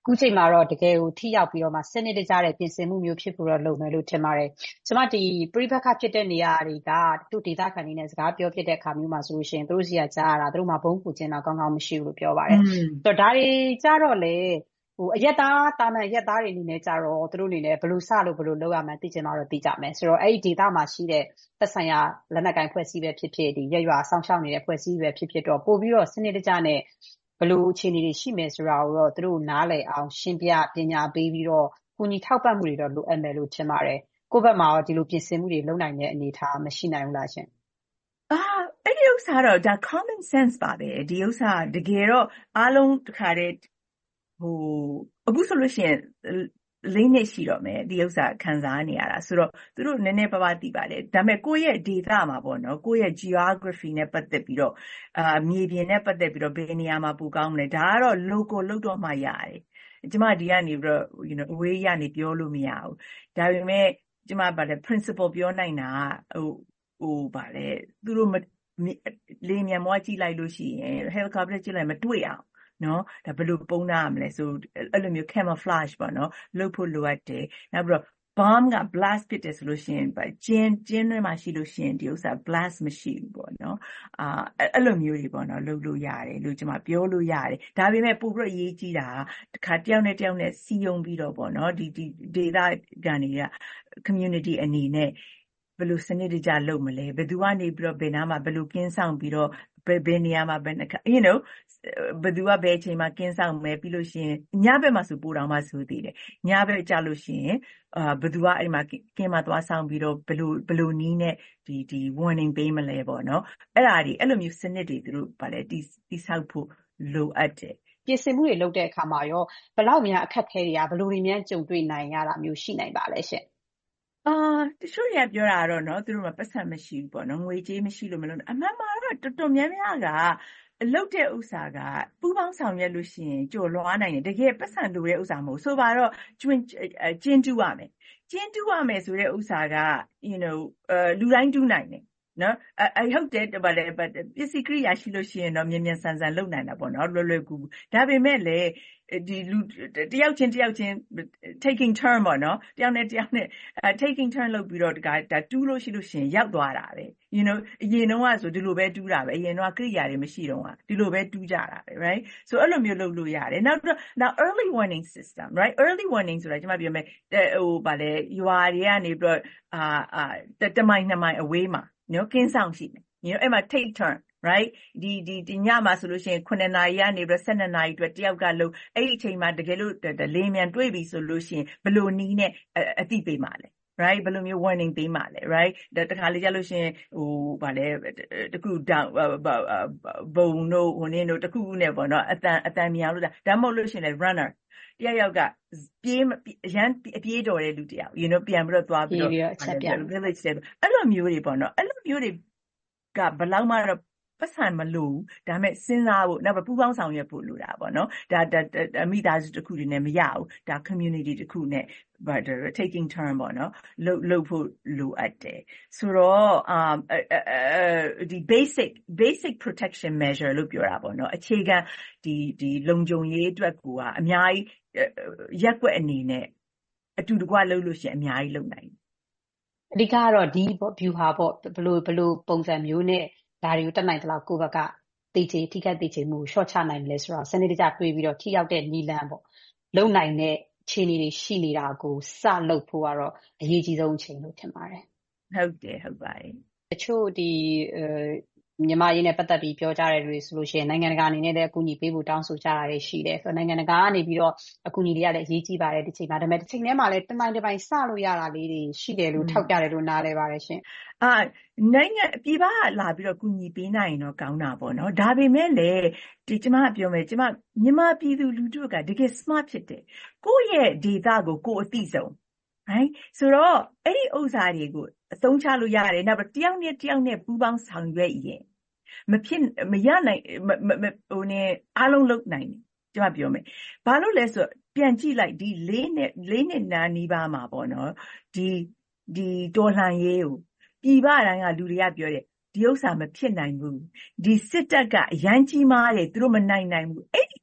အခုချိန်မှာတော့တကယ်ကိုထိရောက်ပြီးတော့မှစနစ်တကျတဲ့ပြင်ဆင်မှုမျိုးဖြစ်ဖို့တော့လုပ်မယ်လို့ထင်ပါတယ်။ကျွန်မဒီပြိပခဖြစ်တဲ့နေရာတွေကသူဒေသခံတွေနဲ့စကားပြောဖြစ်တဲ့အခါမျိုးမှာဆိုလို့ရှိရင်သူတို့စီကကြားရတာသူတို့မှာဘုံပူကျင်တာကောင်းကောင်းမရှိဘူးလို့ပြောပါတယ်။ဆိုတော့ဒါတွေကြတော့လေဟိုအရက်သားတာမန်ရက်သားတွေအနေနဲ့ကြတော့သူတို့အနေနဲ့ဘယ်လိုစလို့ဘယ်လိုလုပ်ရမှန်းသိချင်မှတော့သိကြမယ်ဆိုတော့အဲ့ဒီဒေသမှာရှိတဲ့သက်ဆိုင်ရာလက်နက်ကိုင်ဖွဲ့စည်းပဲဖြစ်ဖြစ်ဒီရက်ရွာဆောင်းရှောက်နေတဲ့ဖွဲ့စည်းပဲဖြစ်ဖြစ်တော့ပို့ပြီးတော့စနစ်တကျနဲ့ဘယ်လိုအခြေအနေတွေရှိမယ်ဆိုတာကိုတော့သူတို့နားလည်အောင်ရှင်းပြပညာပေးပြီးတော့ကိုကြီးထောက်ပံ့မှုတွေတော့လိုအပ်မယ်လို့ထင်ပါတယ်ကိုယ့်ဘက်မှာတော့ဒီလိုပြင်ဆင်မှုတွေလုပ်နိုင်တဲ့အနေအထားမရှိနိုင်ဘူးလားရှင်အာအဲ့ဒီဥစ္စာတော့ဒါ common sense ပါပဲဒီဥစ္စာတကယ်တော့အားလုံးတစ်ခါတည်းဟိုအခုဆိုလို့ရှိရင်လေးနှစ်ရှိတော့မယ်ဒီဥစ္စာခံစားနေရတာဆိုတော့သူတို့နည်းနည်းပါးပါးသိပါတယ်ဒါပေမဲ့ကိုယ့်ရဲ့ဒေသမှာပေါ့နော်ကိုယ့်ရဲ့ geography နဲ့ပတ်သက်ပြီးတော့အာမြေပြင်နဲ့ပတ်သက်ပြီးတော့ဘယ်နေရာမှာပူကောင်းမလဲဒါကတော့ local လောက်တော့မှရတယ်ကျမဒီကနေပြီးတော့ you know အဝေးရနေပြောလို့မရဘူးဒါပေမဲ့ကျမဗါလဲ principle ပြောနိုင်တာဟိုဟိုဗါလဲသူတို့လေမြန်မွားကြည့်လိုက်လို့ရှိရင် helicopter ကြည့်လိုက်မတွေ့အောင်နော်ဒါဘယ်လိုပုံနာရမလဲဆိုအဲ့လိုမျိုး camouflage ပေါ့နော်လုပ်ဖို့လိုအပ်တယ်နောက်ပြီးတော့ bomb က blast ဖြစ်တယ်ဆိုလို့ရှိရင်ကျင်းကျင်းတွေမှာရှိလို့ရှိရင်ဒီဥစ္စာ blast မရှိဘူးပေါ့နော်အာအဲ့လိုမျိုးတွေပေါ့နော်လုပ်လို့ရတယ်လို့ကျွန်မပြောလို့ရတယ်ဒါပေမဲ့ပို့ပြီးအရေးကြီးတာတခါတယောက်နဲ့တယောက်နဲ့စီယုံပြီးတော့ပေါ့နော်ဒီဒီ data ကနေက community အနေနဲ့ဘယ်လိုစနစ်တကျလုပ်မလဲဘယ်သူကနေပြီးတော့ဘယ်နားမှာဘယ်လိုကင်းဆောင်ပြီးတော့ဘယ်ဘယ်နေရာမှာဘယ် you know ဘယ်သူကဘယ်အချိန်မှာကင်းဆောင်မယ်ပြီးလို့ရှိရင်ညဘက်မှာဆိုပို့တော်မှဆိုသေးတယ်ညဘက်ကြလို့ရှိရင်အာဘယ်သူကအဲ့မှာကင်းမှာသွားဆောင်ပြီးတော့ဘယ်လိုဘယ်လိုနီးနဲ့ဒီဒီ warning ပေးမလဲပေါ့နော်အဲ့ဒါတွေအဲ့လိုမျိုးစနစ်တွေသူတို့ဗာလဲတိတိဆောက်ဖို့လိုအပ်တယ်ပြင်ဆင်မှုတွေလုပ်တဲ့အခါမှာရောဘယ်လောက်များအခက်အခဲတွေကဘယ်လိုတွေများကြုံတွေ့နိုင်ရတာမျိုးရှိနိုင်ပါလဲရှင့်အာတချို့တွေကပြောတာတော့เนาะသူတို့မှာပတ်စံမရှိဘူးပေါ့နော်ငွေကြေးမရှိလို့မလို့အမှန်မှာတော့တော်တော်များများကအလုပ်တဲ့ဥစ္စာကပူပေါင်းဆောင်ရွက်လို့ရှိရင်ကြော်လွှားနိုင်တယ်တကယ်ပတ်စံလိုတဲ့ဥစ္စာမဟုတ်ဆိုပါတော့ကျွင်းကျင်းတူးရမယ်ကျင်းတူးရမယ်ဆိုတဲ့ဥစ္စာက you know အဲလူတိုင်းတူးနိုင်တယ်နော်အဲဟုတ်တယ်ဗါလဲပစ္စည်းကိရိယာရှိလို့ရှိရင်တော့မြ мян ဆန်ဆန်လုပ်နိုင်တာပေါ့နော်လွယ်လွယ်ကူကူဒါပေမဲ့လေဒီလူတယောက်ချင်းတယောက်ချင်း taking turn ပေါ့နော်တယောက်နဲ့တယောက်နဲ့ taking turn လုပ်ပြီးတော့ဒါတူးလို့ရှိလို့ရှိရင်ရောက်သွားတာပဲ you know အရင်တော့ဆိုဒီလိုပဲတူးတာပဲအရင်တော့ကိရိယာတွေမရှိတော့ဒီလိုပဲတူးကြတာပဲ right so အဲ့လိုမျိုးလုပ်လို့ရတယ်နောက်နောက် early warning system right early warning ဆိုတာကျွန်မပြောမယ်ဟိုဗါလဲရွာတွေကနေပြီးတော့အာအာတမိုင်နှစ်မိုင်အဝေးမှာနော်ကင်းဆောင်ရှိတယ် you know အဲ့မှာ take turn right ဒီဒီဒီညမှာဆိုလို့ရှိရင်ခုနှစ်နာရီကနေပြီးဆယ်နှစ်နာရီအတွက်တယောက်ကလို့အဲ့ဒီအချိန်မှာတကယ်လို့လေမြန်တွေ့ပြီဆိုလို့ရှိရင်ဘယ်လိုနည်းနဲ့အသိပေးမှာလဲ right ဘယ်လိုမျိုး warning ပေးမှာလဲ right တခါလေးကြလို့ရှိရင်ဟိုဗာလဲတခုတောင်ဘုံတို့ဟိုနင်းတို့တခုခုနဲ့ပေါ့နော်အတန်အတန်မြောင်လို့ဒါမှမဟုတ်လို့ရှိရင် runner တယောက်ယောက်ကပြေးရန်အပြေးတော်တဲ့လူတယောက် you know ပြန်ပြီးတော့သွားပြီးတော့ village တွေအဲ့လိုမျိုးတွေပေါ့နော်အဲ့လိုမျိုးတွေကဘယ်လောက်မှတော့ပတ်စံမလို့ဒါမဲ့စဉ်းစားဖို့နောက်ပူပေါင်းဆောင်ရွက်ဖို့လိုတာပေါ့နော်ဒါမိသားစုတစ်ခုတွေနဲ့မရဘူးဒါ community တစ်ခုနဲ့ but taking turn ပေါ့နော်လုပ်လုပ်ဖို့လိုအပ်တယ်ဆိုတော့ um ဒီ basic basic protection measure လို့ပြောတာပေါ့နော်အခြေခံဒီဒီလုံခြုံရေးအတွက်ကအများကြီးရက်ွက်အနေနဲ့အတူတကွလုပ်လို့ရှိရင်အများကြီးလုပ်နိုင်အဓိကကတော့ဒီ view ဟာပေါ့ဘယ်လိုဘယ်လိုပုံစံမျိုးနဲ့ဒါတွေကိုတက်နိုင်သလောက်ကိုယ့်ဘက်ကသိချေထိခိုက်သိချေမှုကို short ချနိုင်တယ်ဆိုတော့စနစ်တကျတွေးပြီးတော့ထိရောက်တဲ့နည်းလမ်းပေါ့လုံနိုင်တဲ့အခြေအနေတွေရှိနေတာကိုစလုပ်ဖို့ကတော့အရေးကြီးဆုံးအချိန်လို့ထင်ပါတယ်ဟုတ်တယ်ဟုတ်ပါတယ်တချို့ဒီမြန်မာရေးနဲ့ပတ်သက်ပြီးပြောကြတဲ့တွေဆိုလို့ရှိရင်နိုင်ငံတကာအနေနဲ့လည်းအကူအညီပေးဖို့တောင်းဆိုကြတာတွေရှိတယ်ဆိုတော့နိုင်ငံတကာကနေပြီးတော့အကူအညီတွေကလည်းအရေးကြီးပါတယ်ဒီချိန်မှာဒါပေမဲ့ဒီချိန်ထဲမှာလည်းတမိုင်းတစ်ပိုင်းစလို့ရတာလေးတွေရှိတယ်လို့ထောက်ပြတယ်လို့နားလဲပါတယ်ရှင်အာနိုင်ငံပြည်ပကလာပြီးတော့ကူညီပေးနိုင်ရင်တော့ကောင်းတာပေါ့နော်ဒါပေမဲ့လေဒီကျမပြောမယ်ကျမမြန်မာပြည်သူလူထုကတကယ် smart ဖြစ်တယ်ကိုယ့်ရဲ့ data ကိုကိုယ်အသိဆုံး right ဆိုတော့အဲ့ဒီဥစ္စာတွေကိုအသုံးချလို့ရတယ်နောက်တယောက်နဲ့တယောက်နဲ့ပူးပေါင်းဆောင်ရွက်ရင်မဖြစ်မရနိုင်ဟိုနေအားလုံးလုပ်နိုင်တယ်ကျမပြောမယ်ဘာလို့လဲဆိုပြန်ကြည့်လိုက်ဒီလေးနဲ့လေးနဲ့နာနီးပါးမှာပေါ့နော်ဒီဒီတော်လှန်ရေးကိုပြည်ပတိုင်းကလူတွေကပြောတယ်ဒီဥစ္စာမဖြစ်နိုင်ဘူးဒီစစ်တပ်ကအရန်ကြီးမားတယ်သူတို့မနိုင်နိုင်ဘူးအဲ့ဒီ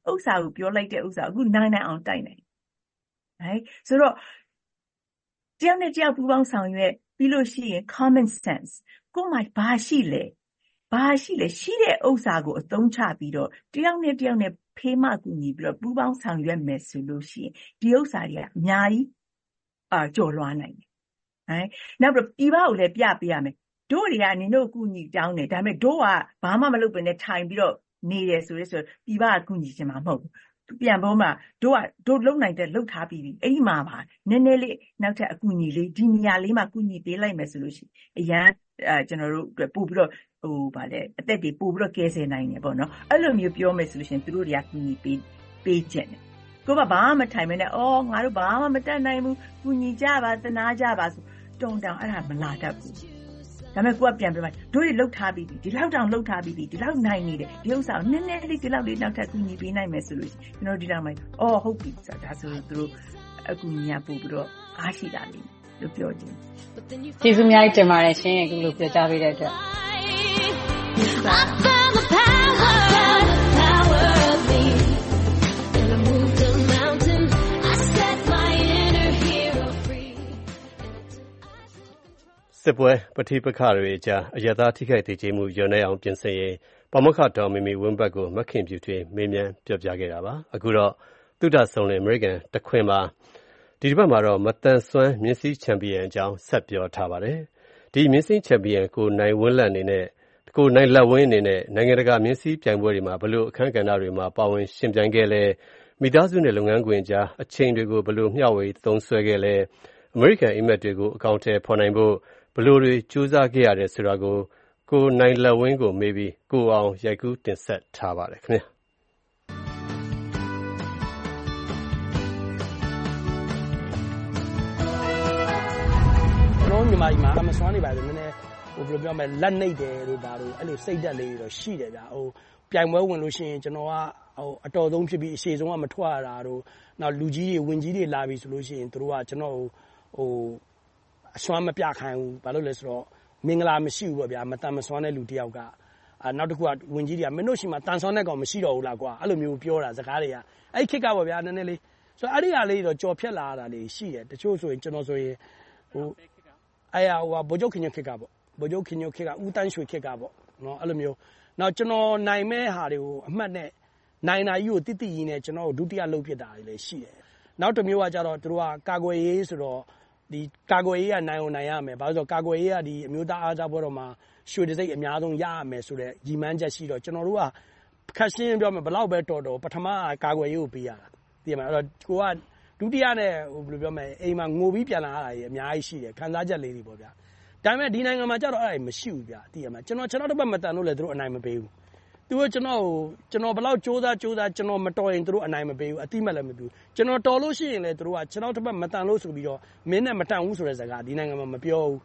ဥစ္စာကိုပြောလိုက်တဲ့ဥစ္စာအခုနိုင်နိုင်အောင်တိုက်နိုင်တယ်ဆိုတော့တယောက်နဲ့တယောက်ပူးပေါင်းဆောင်ရွက်ပြီးလို့ရှိရင် common sense ကိုမှဘာရှိလဲဘာရှိလဲရှိတဲ့ဥစ္စာကိုအသုံးချပြီးတော့တယောက်နဲ့တယောက်နဲ့ဖေးမကူညီပြီးတော့ပူးပေါင်းဆောင်ရွက်မယ်ဆိုလို့ရှိရင်ဒီဥစ္စာတွေကအများကြီးအာကြော်လွှားနိုင်တယ်ဟဲ့နောက်ပြီးဒီဘကိုလည်းပြပေးရမယ်တို့တွေကနင်တို့ကူညီတောင်းတယ်ဒါပေမဲ့တို့ကဘာမှမလုပ်ဘဲနဲ့ထိုင်ပြီးတော့နေတယ်ဆိုရဲဆိုဒီဘကကူညီချင်မှာမဟုတ်ဘူးပြန်ပေါ်မှာတို့ကတို့လုံနိုင်တဲ့လှုပ်ထားပြီးပြီအဲ့ဒီမှာပါနည်းနည်းလေးနောက်ထပ်အကူညီလေးဒီနေရာလေးမှာကူညီပေးလိုက်မယ်ဆိုလို့ရှိရင်အရန်အဲကျွန်တော်တို့ပို့ပြီးတော့ဟိုဗာလေအသက်တွေပို့ပြီးတော့ကဲဆယ်နိုင်တယ်ပေါ့နော်အဲ့လိုမျိုးပြောမယ်ဆိုလို့ရှိရင်သူတို့တွေကကူညီပေးပေးချက်တယ်ကိုကဘာမှမထိုင်မနဲ့အော်ငါတို့ဘာမှမတတ်နိုင်ဘူးကူညီကြပါသနာကြပါဆိုတုံတောင်အဲ့ဒါမလာတတ်ဘူးဒါပေမဲ့ကိုကပြန်ပြောတို့တွေလှုပ်ထားပြီးပြီဒီလောက်တောင်လှုပ်ထားပြီးပြီဒီလောက်နိုင်နေတယ်ဒီဥစ္စာကိုနည်းနည်းလေးဒီလောက်လေးနောက်ထပ်ကူညီပေးနိုင်မယ်ဆိုလို့ကျွန်တော်ဒီလောက်မှအော်ဟုတ်ပြီဆိုတာဒါဆိုရင်သူတို့အကူညီရပို့ပြီးတော့အားရှိတာလေးလို့ပြောခြင်းကျေးဇူးများတင်ပါတယ်ရှင်အခုလိုပြောကြားပေးတဲ့အတွက်စစ်ပွဲပဋိပက္ခတွေအကြားအရသာထိခိုက်ဒေကျေမှုညွန်နေအောင်ပြင်ဆင်ရေးပမခတော်မီမီဝင်းဘတ်ကိုမခင်ပြူထွေးမေးမြန်းပြောပြခဲ့တာပါအခုတော့သုဒဆုံလင်အမေရိကန်တခွင်မှာဒီတစ်ပတ်မှာတော့မတန်ဆွမ်းမြင်းစည်းချန်ပီယံအကြောင်းဆက်ပြောထားပါတယ်ဒီမြင်းစည်းချန်ပီယံကိုနိုင်ဝင်းလက်အနေနဲ့ကိုနိုင်လက်ဝင်းအနေနဲ့နိုင်ငံတကာမြင်းစည်းပြိုင်ပွဲတွေမှာဘလို့အခမ်းကဏ္ဍတွေမှာပါဝင်ရှင်ပြိုင်ခဲ့လဲမိသားစုနဲ့လုပ်ငန်းခွင်ကြားအချိန်တွေကိုဘလို့မျှဝေသုံးစွဲခဲ့လဲအမေရိကန်အိမ်မက်တွေကိုအကောင့်ထဲဖော်နိုင်ဖို့ဘလို့တွေစူးစမ်းခဲ့ရတယ်ဆိုတာကိုကိုနိုင်လက်ဝင်းကိုမေးပြီးကိုအောင်ရိုက်ကူးတင်ဆက်ထားပါတယ်ခင်ဗျာကျွန်တော်မြန်မာပြည်မှာမစွမ်းနေပါဘူးနည်းနည်းဟိုဘယ်လိုပြောမလဲလက်နှိပ်တယ်လို့ပါလို့အဲ့လိုစိတ်သက်လေးတော့ရှိတယ်ဗျာဟိုပြိုင်ပွဲဝင်လို့ရှိရင်ကျွန်တော်ကဟိုအတော်ဆုံးဖြစ်ပြီးအရှိဆုံးကမထွက်ရတာတို့နောက်လူကြီးတွေဝင်ကြီးတွေလာပြီဆိုလို့ရှိရင်တို့ကကျွန်တော်ဟိုအစွမ်းမပြခိုင်းဘူးဘာလို့လဲဆိုတော့မင်္ဂလာမရှိဘူးပေါ့ဗျာမတန်မစွမ်းတဲ့လူတယောက်ကအာနောက်တစ်ခုကဝင်ကြီးတွေကမင်းတို့ရှိမှတန်စွမ်းတဲ့ကောင်မရှိတော့ဘူးလားကွာအဲ့လိုမျိုးပြောတာစကားတွေကအဲ့ခစ်ကပေါ့ဗျာနည်းနည်းလေးဆိုတော့အဲ့ဒီဟာလေးတော့ကြော်ဖြတ်လာတာလေးရှိတယ်တချို့ဆိုရင်ကျွန်တော်ဆိုရင်ဟိုအဲ့ဟာဟိုဗိုလ်ချုပ်ခင်ညခစ်ကပေါ့ဗိုလ်ချုပ်ခင်ညခစ်ကဦးတန်းရွှေခစ်ကပေါ့နော်အဲ့လိုမျိုးနောက်ကျွန်တော်နိုင်မဲ့ဟာတွေကိုအမှတ်နဲ့နိုင်နာကြီးကိုတိတိကြီးနဲ့ကျွန်တော်ဒုတိယလှုပ်ဖြစ်တာတွေလည်းရှိတယ်နောက်တစ်မျိုးကကြတော့တို့ကကာကွယ်ရေးဆိုတော့ဒီကာကွယ်ရေးကနိုင်အောင်နိုင်ရမယ်ဘာလို့ဆိုတော့ကာကွယ်ရေးကဒီအမျိုးသားအားစားပွဲတော်မှာရွှေတစိမ့်အများဆုံးရရမယ်ဆိုတဲ့ညီမန်းချက်ရှိတော့ကျွန်တော်တို့ကခက်ရှင်းပြောမယ်ဘလောက်ပဲတော်တော်ပထမကာကွယ်ရေးကိုပေးရတာသိရမှာအဲ့တော့ကိုကဒုတိယနဲ့ဟိုဘယ်လိုပြောမလဲအိမ်မှာငိုပြီးပြန်လာရတာကြီးအများကြီးရှိတယ်ခံစားချက်လေးတွေပေါ့ဗျာဒါပေမဲ့ဒီနိုင်ငံမှာကျတော့အဲ့ဒါမရှိဘူးဗျာသိရမှာကျွန်တော်ကျွန်တော်တစ်ပတ်မတန်လို့လည်းသူတို့အနိုင်မပေးဘူးသူကကျွန်တော်ကိုကျွန်တော်ဘလောက်စူးစမ်းစူးစမ်းကျွန်တော်မတော်ရင်သူတို့အနိုင်မပေးဘူးအတိမတ်လည်းမပေးဘူးကျွန်တော်တော်လို့ရှိရင်လည်းသူတို့ကကျွန်တော်တစ်ပတ်မတန်လို့ဆိုပြီးတော့မင်းနဲ့မတန်ဘူးဆိုတဲ့စကားဒီနိုင်ငံမှာမပြောဘူး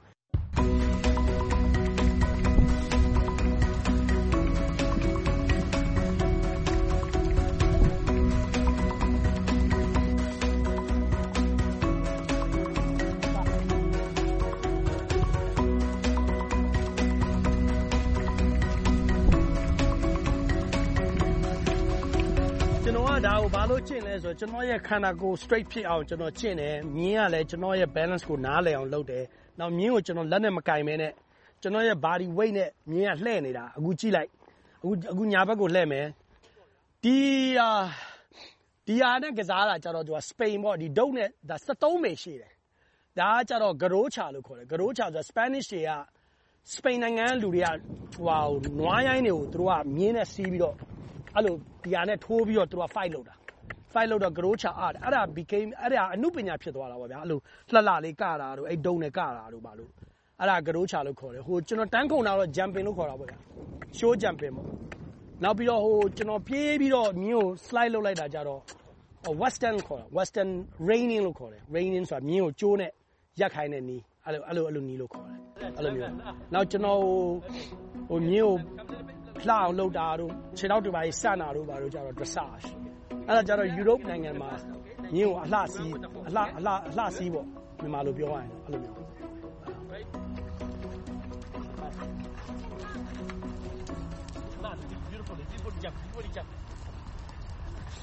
ဒါကိုဘာလို့ကျင့်လဲဆိုတော့ကျွန်တော်ရဲ့ခန္ဓာကိုယ် straight ဖြစ်အောင်ကျွန်တော်ကျင့်တယ်မြင်းကလည်းကျွန်တော်ရဲ့ balance ကိုနားလည်အောင်လုပ်တယ်နောက်မြင်းကိုကျွန်တော်လက်နဲ့မကင်မဲနဲ့ကျွန်တော်ရဲ့ body weight နဲ့မြင်းကလှည့်နေတာအခုကြည့်လိုက်အခုအခုညာဘက်ကိုလှည့်မယ်ဒီဟာဒီဟာနဲ့ကစားတာကျတော့သူက Spain ပေါ့ဒီဒုတ်နဲ့ဒါsevenပေရှိတယ်ဒါကကျတော့ဂရိုးချလို့ခေါ်တယ်ဂရိုးချဆို Spanish တွေက Spain နိုင်ငံလူတွေကဟိုနွားရိုင်းတွေကိုသူတို့ကမြင်းနဲ့စီးပြီးတော့အဲ့လိုဒီဟာနဲ့ထိုးပြီးတော့သူတို့က fight လုပ်တာ fight လုပ်တော့ growth chart အဲ့ဒါ became အဲ့ဒါအနုပညာဖြစ်သွားတာပေါ့ဗျာအဲ့လိုလှလှလေးကတာတို့အဲ့ဒုံနဲ့ကတာတို့ပါလို့အဲ့ဒါ growth chart လို့ခေါ်တယ်ဟိုကျွန်တော်တန်းခုန်တာတော့ jumping လို့ခေါ်တာပေါ့ဗျာ show jumping ပေါ့နောက်ပြီးတော့ဟိုကျွန်တော်ပြေးပြီးတော့မြင်းကို slide လုပ်လိုက်တာကြတော့ western ခေါ်တာ western reining လို့ခေါ်တယ် reining ဆိုတာမြင်းကိုကျိုးနဲ့ရက်ခိုင်းတဲ့နီးအဲ့လိုအဲ့လိုအဲ့လိုနီးလို့ခေါ်တယ်အဲ့လိုမျိုးနောက်ကျွန်တော်ဟိုမြင်းကိုလှအောင်လုပ်တာတို့ခြေထောက်တွေပါစနာတို့ပါတို့ကြတော့ dressage အဲ့ဒါကြတော့ Europe နိုင်ငံမှာမြင်းကိုအလှစီးအလှအလှအလှစီးပေါ့မြန်မာလိုပြောရရင်အဲ့လိုမျိုး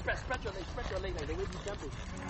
spread spread your leg spread your leg like the way you jump.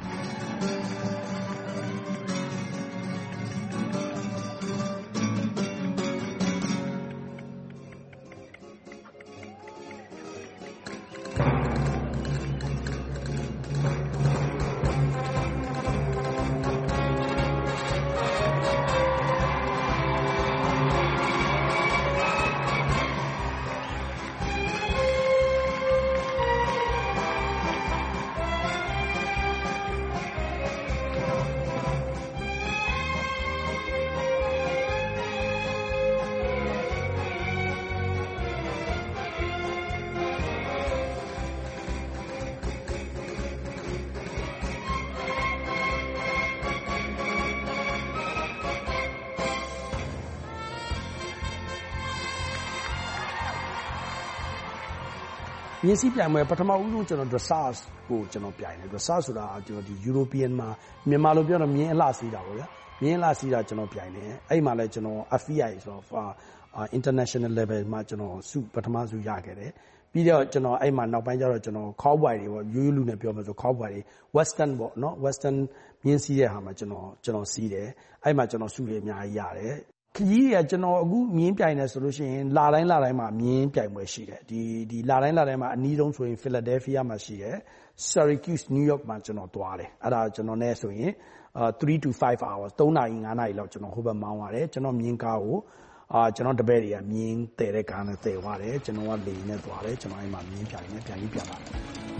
မြင်းစည်းပြိုင်ပွဲပထမဦးဆုံးကျွန်တော် dressage ကိုကျွန်တော်ပြိုင်တယ် dressage ဆိုတာကျွန်တော်ဒီ European မှာမြန်မာလိုပြောတော့မြင်းအလှစီးတာပေါ့ဗျာမြင်းအလှစီးတာကျွန်တော်ပြိုင်တယ်အဲ့မှာလည်းကျွန်တော် F E I ဆိုတော့ international level မှာကျွန်တော်စုပထမစုရခဲ့တယ်ပြီးတော့ကျွန်တော်အဲ့မှာနောက်ပိုင်းကျတော့ကျွန်တော် cowboy တွေပေါ့ရိုးရိုးလူနဲ့ပြောမှဆို cowboy တွေ western ပေါ့နော် western မြင်းစည်းတဲ့ဟာမှာကျွန်တော်ကျွန်တော်စီးတယ်အဲ့မှာကျွန်တော်စုတွေအများကြီးရတယ်ခကြီးတွေကကျွန်တော်အခုမြင်းပြိုင်နေဆိုလို့ရှိရင်လာတိုင်းလာတိုင်းမှာမြင်းပြိုင်ပွဲရှိတယ်ဒီဒီလာတိုင်းလာတိုင်းမှာအနည်းဆုံးဆိုရင် Philadelphia မှာရှိတယ် Syracuse New York မှာကျွန်တော်သွားတယ်အဲ့ဒါကျွန်တော်နဲ့ဆိုရင်three to five hours သုံးနာရီငါးနာရီလောက်ကျွန်တော်ဟိုဘက်မောင်းရတယ်ကျွန်တော်မြင်းကားကိုအာကျွန်တော်တပည့်တွေကမြင်းတည်တဲ့ကားနဲ့တည်သွားတယ်ကျွန်တော်ကလေနဲ့သွားတယ်ကျွန်တော်အဲ့မှာမြင်းပြိုင်နေပြန်ပြီးပြန်လာတယ်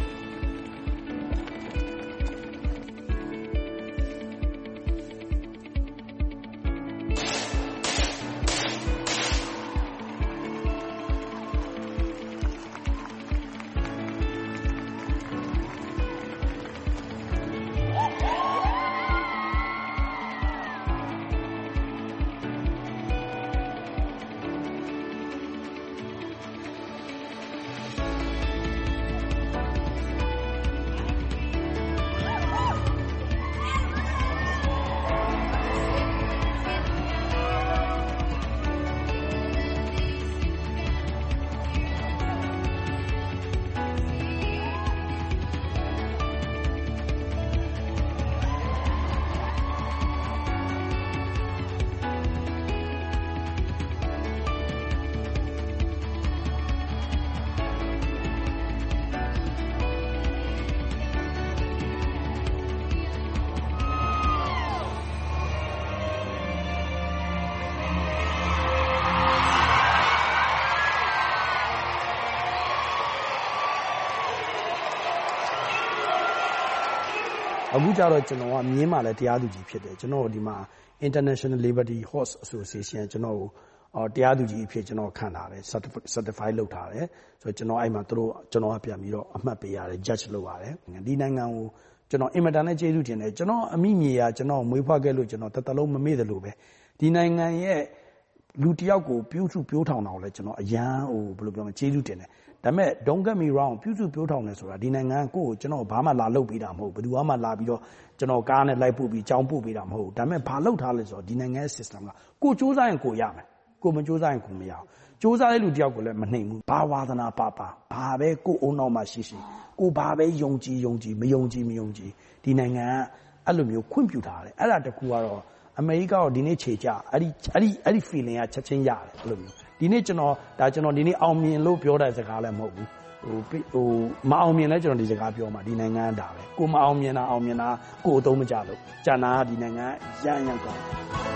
အခုကြတော့ကျွန်တော်ကမြင်းမှာလည်းတရားသူကြီးဖြစ်တယ်ကျွန်တော်ဒီမှာ International Liberty Horse Association ကျွန်တော်ကိုတရားသူကြီးအဖြစ်ကျွန်တော်ခံထားတယ် certify လုပ်ထားတယ်ဆိုတော့ကျွန်တော်အဲ့မှာသူတို့ကျွန်တော်ကပြန်ပြီးတော့အမှတ်ပေးရတယ် judge လုပ်ရတယ်ဒီနိုင်ငံကိုကျွန်တော်အင်မတန်နဲ့ကျေးဇူးတင်တယ်ကျွန်တော်အမိမြေကကျွန်တော်မွေးဖွားခဲ့လို့ကျွန်တော်တသက်လုံးမမေ့တယ်လို့ပဲဒီနိုင်ငံရဲ့လူတယောက်ကိုပြုစုပြောထောင်တာကိုလည်းကျွန်တော်အရန်ဟိုဘယ်လိုပြောမလဲကျေးဇူးတင်တယ်ဒါပေမဲ့ don't get me wrong ပြုစုပြောထောင်တယ်ဆိုတာဒီနိုင်ငံကိုကျွန်တော်ဘာမှလာလုပ်ပေးတာမဟုတ်ဘူးဘယ်သူမှလာပြီးတော့ကျွန်တော်ကားနဲ့လိုက်ပို့ပြီးကြောင်းပို့ပေးတာမဟုတ်ဘူးဒါပေမဲ့ဘာလုပ်ထားလဲဆိုတော့ဒီနိုင်ငံရဲ့ system ကကိုစူးစမ်းရင်ကိုရမယ်ကိုမစူးစမ်းရင်ကိုမရအောင်စူးစမ်းတဲ့လူတယောက်ကိုလည်းမနှိမ်ဘူးဘာဝါသနာပါပါဘာပဲကိုအုံနောက်မှရှိရှိကိုဘာပဲယုံကြည်ယုံကြည်မယုံကြည်မယုံကြည်ဒီနိုင်ငံကအဲ့လိုမျိုးခွင့်ပြုထားတယ်အဲ့ဒါတကူကတော့အမေရိကတော့ဒီနေ့ခြေကြအဲ့ဒီအဲ့ဒီအဲ့ဒီ feeling ကချက်ချင်းရတယ်အဲ့လိုမျိုးဒီနေ့ကျွန်တော်ဒါကျွန်တော်ဒီနေ့အောင်မြင်လို့ပြောတဲ့စကားလည်းမဟုတ်ဘူးဟိုဟိုမအောင်မြင်လဲကျွန်တော်ဒီစကားပြောမှာဒီနိုင်ငံကဒါပဲကိုမအောင်မြင်တာအောင်မြင်တာကိုအသုံးမကျလို့ကျန်တာကဒီနိုင်ငံရမ်းရမ်းကောင်း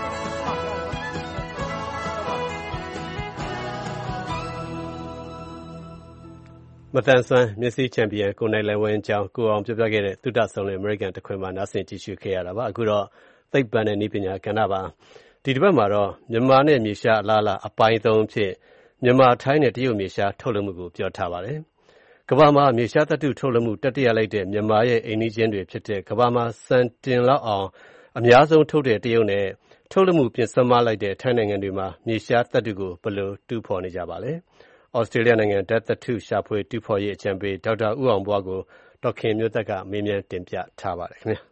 မတန်ဆွမ်းမျက်စိချန်ပီယံကိုနိုင်လဝင်းအကြောင်းကိုအောင်ပြပြခဲ့တဲ့သုတဆောင်တဲ့ American တခွင်မှာနားဆင်ကြည့်ရှုခဲ့ရတာပါအခုတော့သိပ္ပံနဲ့နည်းပညာကဏ္ဍပါဒီတစ်ပတ်မှာတော့မြန်မာနဲ့မြေရှားအလားအလာအပိုင်းသုံးဖြစ်မြန်မာထိုင်းနဲ့တရုတ်မြေရှားထုတ်လုပ်မှုကိုပြောထားပါတယ်ကမ္ဘာမှာမြေရှားသတ္တုထုတ်လုပ်မှုတတိယလိုက်တဲ့မြန်မာရဲ့အိမ်နီးချင်းတွေဖြစ်တဲ့ကမ္ဘာမှာစံတင်လောက်အောင်အများဆုံးထုတ်တဲ့တရုတ်နဲ့ထုတ်လုပ်မှုပြင်ဆင်မလိုက်တဲ့ထိုင်းနိုင်ငံတွေမှာမြေရှားသတ္တုကိုဘယ်လိုတူးဖော်နေကြပါလဲဩစတြေးလျနိုင်ငံဓာတ်သတ္တုရှာဖွေတူးဖော်ရေးအကြံပေးဒေါက်တာဦးအောင်ဘွားကိုဒေါက်ခင်မျိုးသက်ကမေးမြန်းတင်ပြထားပါတယ်ခင်ဗျာ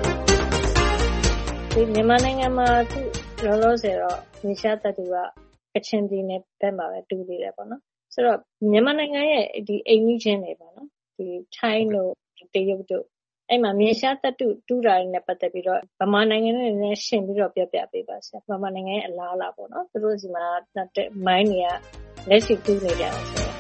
ဒီမြန်မာနိုင်ငံမှာလောလောဆယ်တော့မြေရှားသတ္တုကကချင်ပြည်နယ်ဘက်မှာပဲတူနေတယ်ပေါ့နော်ဆိုတော့မြန်မာနိုင်ငံရဲ့ဒီအိမ်ကြီးချင်းတွေပေါ့နော်ဒီထိုင်းတို့တရုတ်တို့အဲ့မှာမြေရှားတပ်တုတူးတာတွေနဲ့ပတ်သက်ပြီးတော့ဗမာနိုင်ငံနဲ့လည်းရှင်းပြီးတော့ပြောပြပေးပါဆရာဗမာနိုင်ငံရဲ့အလားအလာပေါ့နော်သူတို့စီမှာမိုင်းတွေကလက်ရှိတူးနေကြတယ်ဆိုတော့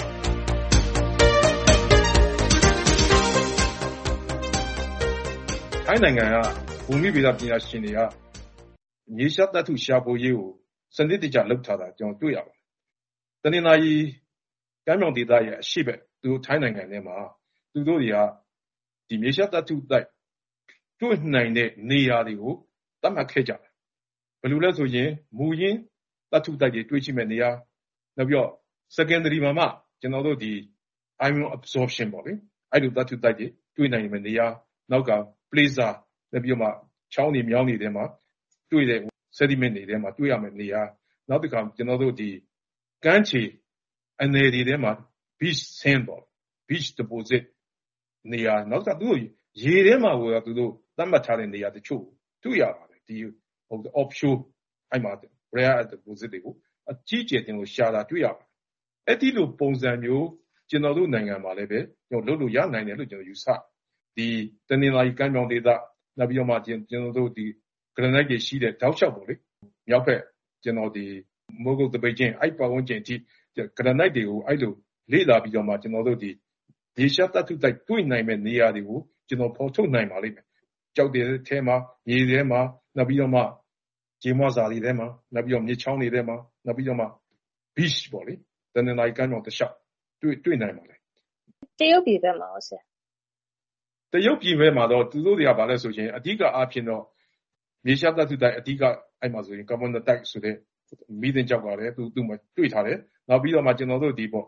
ထိုင်းနိုင်ငံကဘူမိဗေဒပညာရှင်တွေကမြေရှားတပ်တုရှာဖွေရေးကိုစနစ်တကျလုပ်ထားတာကျွန်တော်တွေ့ရပါတယ်။တနင်္လာရီကမ်းမြောင်ဒေသရဲ့အရှိတ်သူတို့ထိုင်းနိုင်ငံထဲမှာသူတို့တွေကဒီမြေရှားတပ်တုတိုက်တွေ့နိုင်တဲ့နေရာတွေကိုသတ်မှတ်ခဲ့ကြတယ်။ဘယ်လိုလဲဆိုရင်မူရင်းတပ်တုတိုက်တွေတွေ့ရှိမဲ့နေရာနောက်ပြီးတော့ secondary မှာမှကျွန်တော်တို့ဒီ ion absorption ပေါ့လေအဲ့လိုတပ်တုတိုက်တွေတွေ့နိုင်မဲ့နေရာနောက်က plaza နောက်ပြီးတော့မှချောင်းတွေမြောင်းတွေထဲမှာတွေ့တဲ့ sediment တွေထဲမှာတွေ့ရမယ့်နေရာနောက်တစ်ခါကျွန်တော်တို့ဒီကမ်းခြေအနေတွေထဲမှာ beach sand ပေါ့ beach deposit နေရာနောက်ကသူတို့ရေထဲမှာကိုသူတို့သတ်မှတ်ထားတဲ့နေရာတချို့တွေ့ရပါတယ်ဒီဟို offshore အဲ့မှာ rare deposit တွေကိုအကြီးကျယ်တင်လို့ရှာတာတွေ့ရပါတယ်အဲ့ဒီလိုပုံစံမျိုးကျွန်တော်တို့နိုင်ငံမှာလည်းပဲကျွန်တော်လုပ်လို့ရနိုင်တယ်လို့ကျွန်တော်ယူဆဒီတနင်္လာရီကမ်းမြောင်ဒေသနောက်ပြီးတော့မှကျွန်တော်တို့ဒီ granite တွေရှိတဲ့တောက်လျှောက်ပေါ့လေမြောက်ဘက်ကျွန်တော်ဒီမိုးကုတ်တပိတ်ချင်းအဲ့ပတ်ဝန်းကျင်အထိ granite တွေကိုအဲ့လိုလေ့လာပြီးတော့မှကျွန်တော်တို့ဒီမြေရှားတပ်တုတိုက်တွေ့နိုင်မဲ့နေရာတွေကိုကျွန်တော်ဖော်ထုတ်နိုင်ပါလိမ့်မယ်ကြောက်တဲ့ထဲမှာမြေထဲမှာနောက်ပြီးတော့မှဂျေမွာစာတွေထဲမှာနောက်ပြီးတော့မြေချောင်းတွေထဲမှာနောက်ပြီးတော့မှ beach ပေါ့လေတနင်္လာရီကမ်းမြောင်တစ်လျှောက်တွေ့တွေ့နိုင်ပါလေတရုတ်ပြည်ဘက်မှာဟုတ်ဆရာတရုတ်ပြည်ဘက်မှာတော့သူတို့တွေကဘာလဲဆိုရင်အဓိကအားဖြင့်တော့မြေရှားတပ်တုတိုက်အဓိကအဲ့မှာဆိုရင် carbon dioxide ဆိုတဲ့မိသင်ကြောက်ပါတယ်သူသူ့မှာတွေ့ထားတယ်နောက်ပြီးတော့မှကျွန်တော်တို့ဒီပေါ့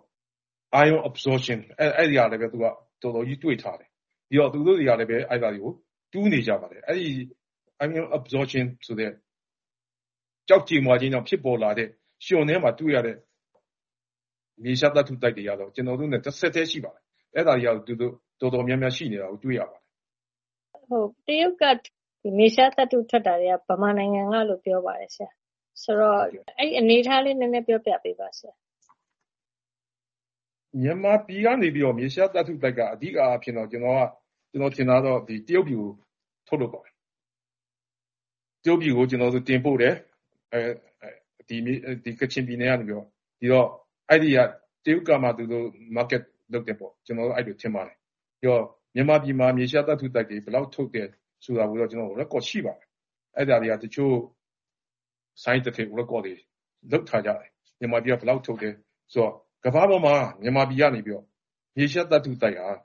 ion absorption အဲ့အဲ့ဒီကလည်းပဲသူကတော်တော်ကြီးတွေ့ထားတယ်ပြီးတော့သူတို့တွေကလည်းပဲအဲ့ဒါတွေကိုတူးနေကြပါတယ်အဲ့ဒီ ion absorption ဆိုတဲ့ကြောက်ကြည်မွာခြင်းကြောင့်ဖြစ်ပေါ်လာတဲ့ရှင်ထဲမှာတွေ့ရတဲ့မြေရှားတပ်တုတိုက်တွေကတော့ကျွန်တော်တို့နဲ့တစ်ဆက်တည်းရှိပါတယ်အဲ့ဒါတွေကသူတို့တော်တော်များများရှိနေတာကိုတွေ့ရပါတယ်ဟုတ်တရုတ်ကဒီမြေရှားတပ်တုထွက်တာတွေကဗမာနိုင်ငံကလို့ပြောပါတယ်ဆရာဆိုတော့အဲ့အနေထားလေးနည်းနည်းပြောပြပေးပါဆရာမြန်မာပြည်ကနေပြီးတော့မြေရှားတပ်တုတိုက်ကအဓိကအားဖြင့်တော့ကျွန်တော်ကကျွန်တော်ထင်တာတော့ဒီတရုတ်ပြည်ကိုထုတ်လုပ်ပါတယ်တရုတ်ပြည်ကိုကျွန်တော်တို့တင်ပို့တယ်အဲဒီဒီကချင်ပြည်နယ်ကနေပြီးတော့ဒီတော့အဲ့ဒီကတရုတ်ကမှသူတို့ market လုပ်တယ်ပေါ့ကျွန်တော်တို့အဲ့လိုထင်ပါတယ်ပြီးတော့မြန်မာပြည်မှာမြေရှားတပ်တုတိုက်တွေဘယ်လောက်ထုတ်တယ်ဆိုတာကိုတော့ကျွန်တော် record ရှိပါတယ်အဲ့ဒါတွေကတချို့ scientific record တွေလုပ်ထားကြတယ်မြန်မာပြည်ကဘယ်လောက်ထုတ်တယ်ဆိုတော့ကမ္ဘာပေါ်မှာမြန်မာပြည်ကနေပြီးတော့မြေရှားတပ်တုတိုက်ဟာ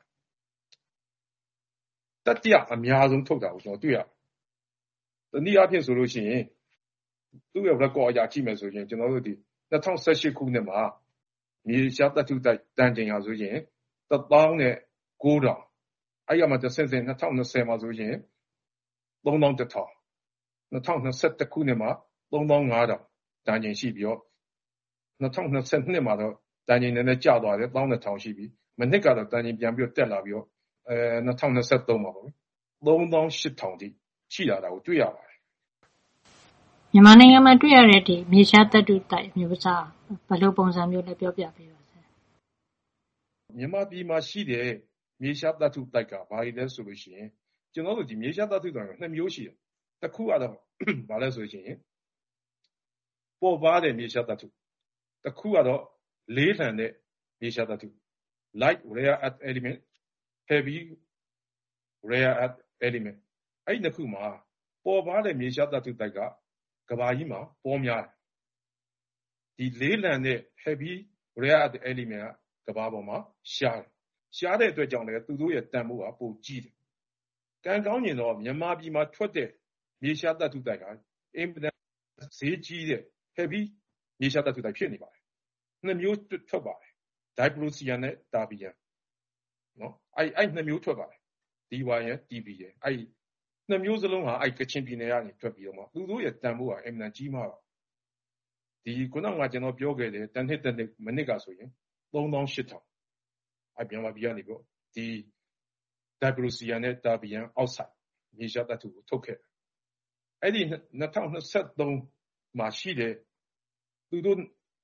တတိယအများဆုံးထုတ်တာကိုကျွန်တော်တွေ့ရတယ်တနည်းအားဖြင့်ဆိုလို့ရှိရင်သူ့ရဲ့ record အရာကြည့်မယ်ဆိုရင်ကျွန်တော်တို့ဒီ၂၀၁၈ခုနှစ်မှာမြေရှားတပ်တုတိုက်တန်ချိန်ဟာဆိုရင်တစ်သောင်းနဲ့ကိုးထောင်အဲ့ရမှာတစ်ဆင့်ဆင့်၂၀၂၀မှာဆိုရင်သုံးသောင်းတစ်ထောင်၂၀၂၁ခုနှစ်မှာသုံးသောင်းငါးထောင်တန်ချိန်ရှိပြီးတော့၂၀၂၂မှာတော့တန်ချိန်နည်းနည်းကျသွားတယ်တစ်သောင်းနှစ်ထောင်ရှိပြီမနှစ်ကတော့တန်ချိန်ပြန်ပြီးတော့တက်လာပြီးတော့အဲ၂၀၂၃မှာပေါ့သုံးသောင်းရှစ်ထောင်တိရှိလာတာကိုတွေ့ရပါတယ်မြန်မာနိုင်ငံမှာတွေ့ရတဲ့ဒီမြေရှားတပ်တုတိုက်မျိုးစားဘယ်လိုပုံစံမျိုးလဲပြောပြပေးပါဆရာမြန်မာပြည်မှာရှိတဲ့မြေရှားတပ်တုတိုက်ကဘာလဲဆိုလို့ရှိရင်ကျွန်တော်တို့ဒီမြေရှားတပ်တုတိုက်ကနှစ်မျိုးရှိတယ်တစ်ခုကတော့ဘာလဲဆိုရင်ပေါ်ပါတဲ့မြေရှားတပ်တုတစ်ခုကတော့လေးထန်တဲ့မြေရှားတပ်တု light rare earth element heavy rare earth element အဲ့ဒီနှစ်ခုမှာပေါ်ပါတဲ့မြေရှားတပ်တုတိုက်ကကဘာကြီးမှာပေါ်များတယ်ဒီလေးလံတဲ့ heavy rare earth element ကကဘာပေါ်မှာရှားတယ်ရှားတဲ့အတွက်ကြောင့်လည်းသူတို့ရဲ့တန်ဖိုးကပိုကြီးတယ်ကံကောင်းရင်တော့မြန်မာပြည်မှာထွက်တဲ့မြေရှားတပ်တုတိုက်က အင်ပဒန်ဈေးကြီးတဲ့ heavy မြေရှားတပ်တုတိုက်ဖြစ်နေပါတယ်နှစ်မျိုးထွက်ပါတယ် diprosium နဲ့ terbium နော်အဲ့အဲ့နှစ်မျိုးထွက်ပါတယ် dy ရယ် tb ရယ်အဲ့နှစ်မျိုးစလုံးဟာအဲ့ကချင်ပြည်နယ်ကနေထွက်ပြီးတော့မှသူတို့ရဲ့တန်ဖိုးကအင်ပဒန်ကြီးမှာပါဒီခုနကကျွန်တော်ပြောခဲ့တယ်တန်နှစ်တန်နှစ်မိနစ်ကဆိုရင်သုံးသောင်းရှစ်ထောင်အဲ့မြန်မာပြည်ကနေပြီးတော့ဒီ diprosium နဲ့ terbium oxide မြေရှားတပ်တုကိုထုတ်ခဲ့အဲ့ဒီ၂၀၂၃မှာရှိတဲ့သူတို့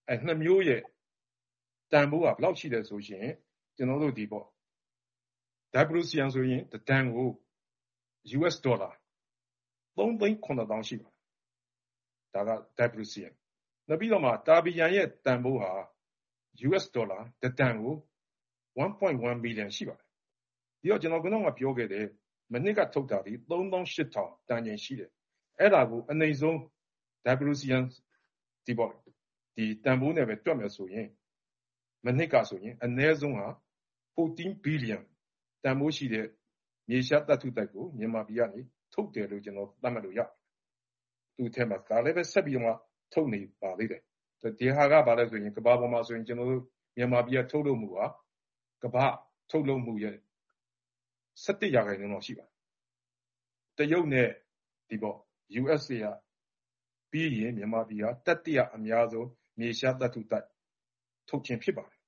အဲနှစ်မျိုးရဲ့တန်ဖိုးကဘယ်လောက်ရှိတယ်ဆိုရင်ကျွန်တော်တို့ဒီပေါ့ Dibrucian ဆိုရင်တန်ကို U S ဒေါ်လာသုံးသိန်းခုနှစ်သောင်းရှိပါတယ်ဒါက Dibrucian နောက်ပြီးတော့မှတာဘီယန်ရဲ့တန်ဖိုးဟာ U S ဒေါ်လာတန်ကို one point one million ရှိပါတယ်ဒီတော့ကျွန်တော်ကတော့ပြောခဲ့တယ်မနှစ်ကထုတ်တာဒီသုံးသောင်းရှစ်ထောင်တန်ချိန်ရှိတယ်အဲ့ဒါကိုအနေဆုံး Dibrucian ဒီပေါ့ဒီတန်ဖိုးနဲ့ပဲတွက်မယ်ဆိုရင်မနှစ်ကဆိုရင်အနည်းဆုံးဟာ fourteen billion တန်ဖိုးရှိတဲ့မြေရှားသတ္တုတိုက်ကိုမြန်မာပြည်ကနေထုတ်တယ်လို့ကျွန်တော်သတ်မှတ်လို့ရသူ့ထဲမှာဒါလည်းပဲဆက်ပြီးတော့ထုတ်နေပါသေးတယ်ဒီဟာကဘာလဲဆိုရင်ကမ္ဘာပေါ်မှာဆိုရင်ကျွန်တော်တို့မြန်မာပြည်ကထုတ်လို့မှုဟာကမ္ဘာထုတ်လို့မှုရဲ့sevenရာခိုင်နှုန်းလောက်ရှိပါတယ်တရုတ်နဲ့ဒီပေါ့ U S A ကပြီးရင်မြန်မာပြည်ကတတိယအများဆုံးမြေရှားသတ္တုတိုက်ထုတ်ခြင်းဖြစ်ပါတယ်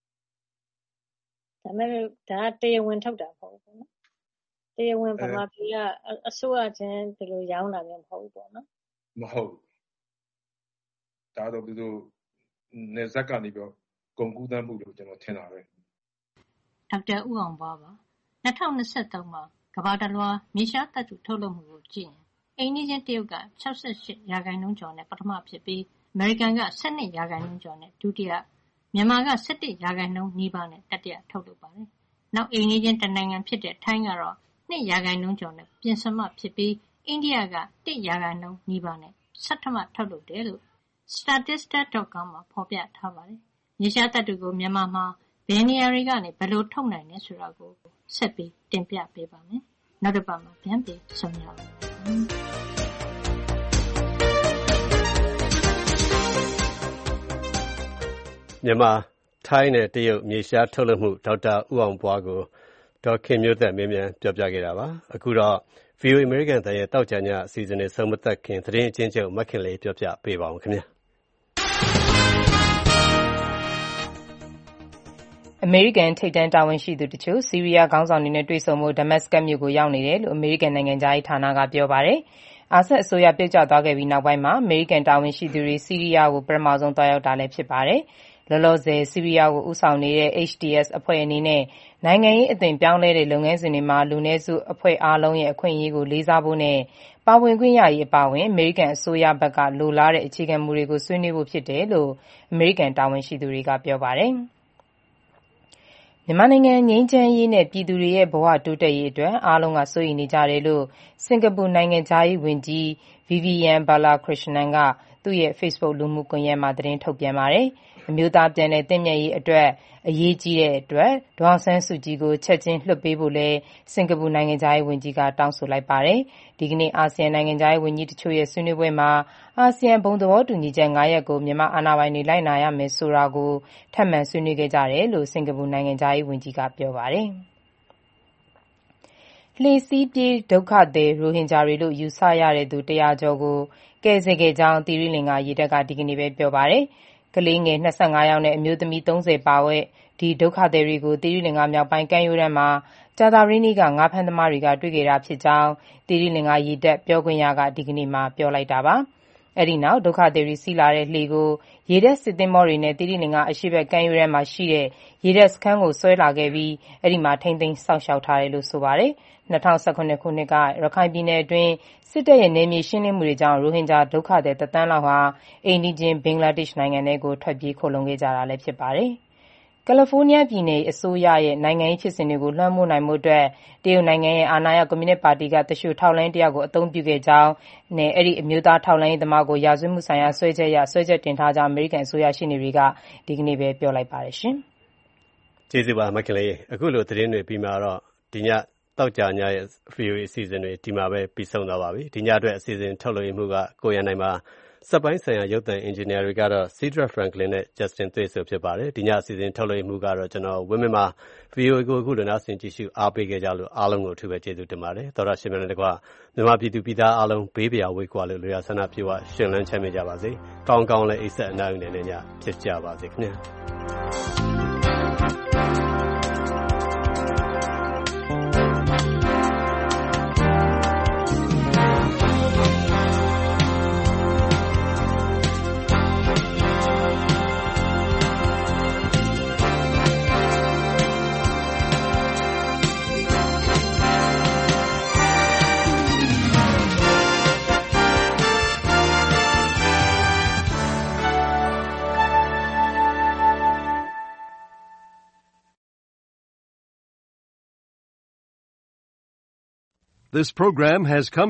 ဒါမဲ့ဒါတရားဝင်ထုတ်တာမဟုတ်ဘူးနော်တရားဝင်ဗမာပြည်ကအစိုးရချင်းဒီလိုရောင်းတာမျိုးမဟုတ်ဘူးပေါ့နော်မဟုတ်ဒါတော့သူတို့နေဇက်ကနေပြီးကုန်ကူးသန်းမှုလို့ကျွန်တော်ထင်တာပဲဒေါက်တာဦးအောင်ပါပါtwo thousand twenty-threeမှာကမ္ဘာတလွှာမြေရှားသတ္တုထုတ်လုပ်မှုကိုကြည့်ရင်အိန္ဒိယတရုတ်ကsixty-eightရာခိုင်နှုန်းကျော်နဲ့ပထမဖြစ်ပြီးအမေရိကန်ကtwelveရာခိုင်နှုန်းကျော်နဲ့ဒုတိယမြန်မာကelevenရာခိုင်နှုန်းနီးပါးနဲ့တတိယထုတ်လုပ်ပါတယ်။နောက်အိန္ဒိယတနိုင်ငံဖြစ်တဲ့ထိုင်းကတော့twoရာခိုင်နှုန်းကျော်နဲ့ပြင်စမဖြစ်ပြီးအိန္ဒိယကoneရာခိုင်နှုန်းနီးပါးနဲ့ဆဋ္ဌမထုတ်လုပ်တယ်လို့ statista dot com မှာဖော်ပြထားပါတယ်။မြေရှားသတ္တုကိုမြန်မာမှာဘယ်နေရာတွေကနေဘယ်လိုထုတ်နိုင်လဲဆိုတာကိုဆက်ပြီးတင်ပြပေးပါမယ်။နောက်တစ်ပတ်မှာပြန်ပြီးဆုံရအောင်။မြန်မာထိုင်းနဲ့တရုတ်မြေရှားထုတ်လုပ်မှုဒေါက်တာဦးအောင်ပွားကိုဒေါက်ခင်မျိုးသက်မင်းမြန်ပြောပြခဲ့တာပါအခုတော့ ဗွီအိုအေ American တန်ရဲ့တောက်ကြညအစီအစဉ်နဲ့ဆုံးမသက်ခင်သတင်းအချင်းချုပ်မခင်လေးပြောပြပေးပါဦးခင်ဗျာအမေရိကန်ထိပ်တန်းတာဝန်ရှိသူတချို့ဆီးရီးယားခေါင်းဆောင်တွေနဲ့တွေ့ဆုံဖို့ဒမတ်စကတ်မြို့ကိုရောက်နေတယ်လို့အမေရိကန်နိုင်ငံခြားရေးဌာနကပြောပါတယ်။အာဆတ်အစိုးရပြုတ်ကျသွားခဲ့ပြီးနောက်ပိုင်းမှာအမေရိကန်တာဝန်ရှိသူတွေဆီးရီးယားကိုပထမဆုံးသွားရောက်တာလည်းဖြစ်ပါတယ်။လောလောဆယ်ဆီးရီးယားကိုဦးဆောင်နေတဲ့ H T S အဖွဲ့အနေနဲ့နိုင်ငံရေးအသွင်ပြောင်းလဲတဲ့လုပ်ငန်းစဉ်တွေမှာလူနည်းစုအဖွဲ့အားလုံးရဲ့အခွင့်အရေးကိုလေးစားဖို့နဲ့ပါဝင်ခွင့်ရရေးအပါအဝင်အမေရိကန်အစိုးရဘက်ကလိုလားတဲ့အခြေခံမူတွေကိုဆွေးနွေးဖို့ဖြစ်တယ်လို့အမေရိကန်တာဝန်ရှိသူတွေကပြောပါတယ်။မြန်မာနိုင်ငံငြိမ်းချမ်းရေးနဲ့ပြည်သူတွေရဲ့ဘဝတိုးတက်ရေးအတွက်အားလုံးကစိုးရိမ်နေကြတယ်လို့စင်ကာပူနိုင်ငံခြားရေးဝန်ကြီး Vivian Balakrishnan ကသူ့ရဲ့ Facebook လူမှုကွန်ရက်မှာသတင်းထုတ်ပြန်ပါတယ်။အမျိုးသားပြန်လည်သင့်မြတ်ရေးအတွက်အရေးကြီးတဲ့အတွက်ဒေါ်အောင်ဆန်းစုကြည်ကိုချက်ချင်းလွှတ်ပေးဖို့လည်းစင်ကာပူနိုင်ငံခြားရေးဝန်ကြီးကတောင်းဆိုလိုက်ပါတယ်။ဒီကနေ့အာဆီယံနိုင်ငံခြားရေးဝန်ကြီးတချို့ရဲ့ဆွေးနွေးပွဲမှာအာဆီယံဘုံသဘောတူညီချက်၅ရပ်ကိုမြန်မာအာဏာပိုင်တွေလိုက်နာရမယ်ဆိုတာကိုထပ်မံဆွေးနွေးခဲ့ကြတယ်လို့စင်ကာပူနိုင်ငံခြားရေးဝန်ကြီးကပြောပါတယ်။လှေစီးပြေးဒုက္ခသည်ရိုဟင်ဂျာတွေလို့ယူဆရတဲ့သူတရာကျော်ကိုကယ်ဆယ်ခဲ့ကြောင်းသီရိလင်္ကာရေတပ်ကဒီကနေ့ပဲပြောပါတယ်။ကလေးငယ်၂၅ယောက်နဲ့အမျိုးသမီး၃၀ပါဝင်ဒီဒုက္ခသည်တွေကိုသီရိလင်္ကာမြောက်ပိုင်းကမ်းရိုးတန်းမှာကြာသပတေးနေ့ကငါးဖမ်းသမားတွေကတွေ့ခဲ့တာဖြစ်ကြောင်းသီရိလင်္ကာရေတပ်ပြောခွင့်ရကဒီကနေ့မှပြောလိုက်တာပါ။အဲဒီနောက်ဒုက္ခသည်တွေစီးလာတဲ့လှေကိုရေတပ်စစ်သင်္ဘောတွေနဲ့သီရိလင်္ကာအရှေ့ဘက်ကမ်းရိုးတန်းမှာရှိတဲ့ရေတပ်စခန်းကိုဆွဲလာခဲ့ပြီးအဲဒီမှာထိန်းသိမ်းစောင့်ရှောက်ထားတယ်လို့ဆိုပါတယ်။၂၀၁၇ခုနှစ်ကရခိုင်ပြည်နယ်အတွင်းစစ်တပ်ရဲ့နယ်မြေရှင်းလင်းမှုတွေကြောင့်ရိုဟင်ဂျာဒုက္ခသည်တစ်သန်းလောက်ဟာအိမ်နီးချင်းဘင်္ဂလားဒေ့ရှ်နိုင်ငံထဲကိုထွက်ပြေးခိုလှုံခဲ့ကြတာလည်းဖြစ်ပါတယ်။ကယ်လီဖိုးနီးယားပြည်နယ်အစိုးရရဲ့နိုင်ငံရေးဖြစ်စဉ်တွေကိုလွှမ်းမိုးနိုင်မှုအတွက်တရုတ်နိုင်ငံရဲ့အာဏာရကွန်မြူနစ်ပါတီကတရှို့ထောက်လှမ်းရေးတစ်ယောက်ကိုအသုံးပြုခဲ့ကြောင်းနဲ့အဲဒီအမျိုးသားထောက်လှမ်းရေးသမားကိုရာဇဝတ်မှုဆိုင်ရာစွဲချက်အရစွဲချက်တင်ထားကြောင်းအမေရိကန်အစိုးရရှေ့နေတွေကဒီကနေ့ပဲပြောလိုက်ပါတယ်ရှင်။ကျေးဇူးပါမခင်လေးအခုလိုသတင်းတွေပြီးမှတော့ဒီညတောက်ကြညရဲ့ ဗီအိုအေ အစီအစဉ်တွေဒီမှာပဲပြီးဆုံးသွားပါပြီ။ဒီညအတွက်အစီအစဉ်ထုတ်လွှင့်မှုကကိုရန်နိုင်ပါစက်ပိုင်းဆိုင်ရာရုပ်သံအင်ဂျင်နီယာတွေကတော့ Cedric Franklin နဲ့ Justin သွေးဆိုဖြစ်ပါတယ်။ဒီညအစီအစဉ်ထုတ်လွှင့်မှုကတော့ကျွန်တော်ဝင်းမင်းမှာ ဗီအိုအေ ကိုအခုလိုနားဆင်ကြည့်ရှုအားပေးခဲ့ကြလို့အားလုံးကိုအထူးပဲကျေးဇူးတင်ပါတယ်။သောတာရှင်များနဲ့တကွမြန်မာပြည်သူပြည်သားအားလုံးဘေးပရာဝေးကွာလို့လူရဆန္ဒပြေဝရှင်လန်းချမ်းမြေ့ကြပါစေ။ကောင်းကောင်းလည်းအိပ်ဆက်အနားယူနေညဖြစ်ကြပါစေခင်ဗျာ။ This program has come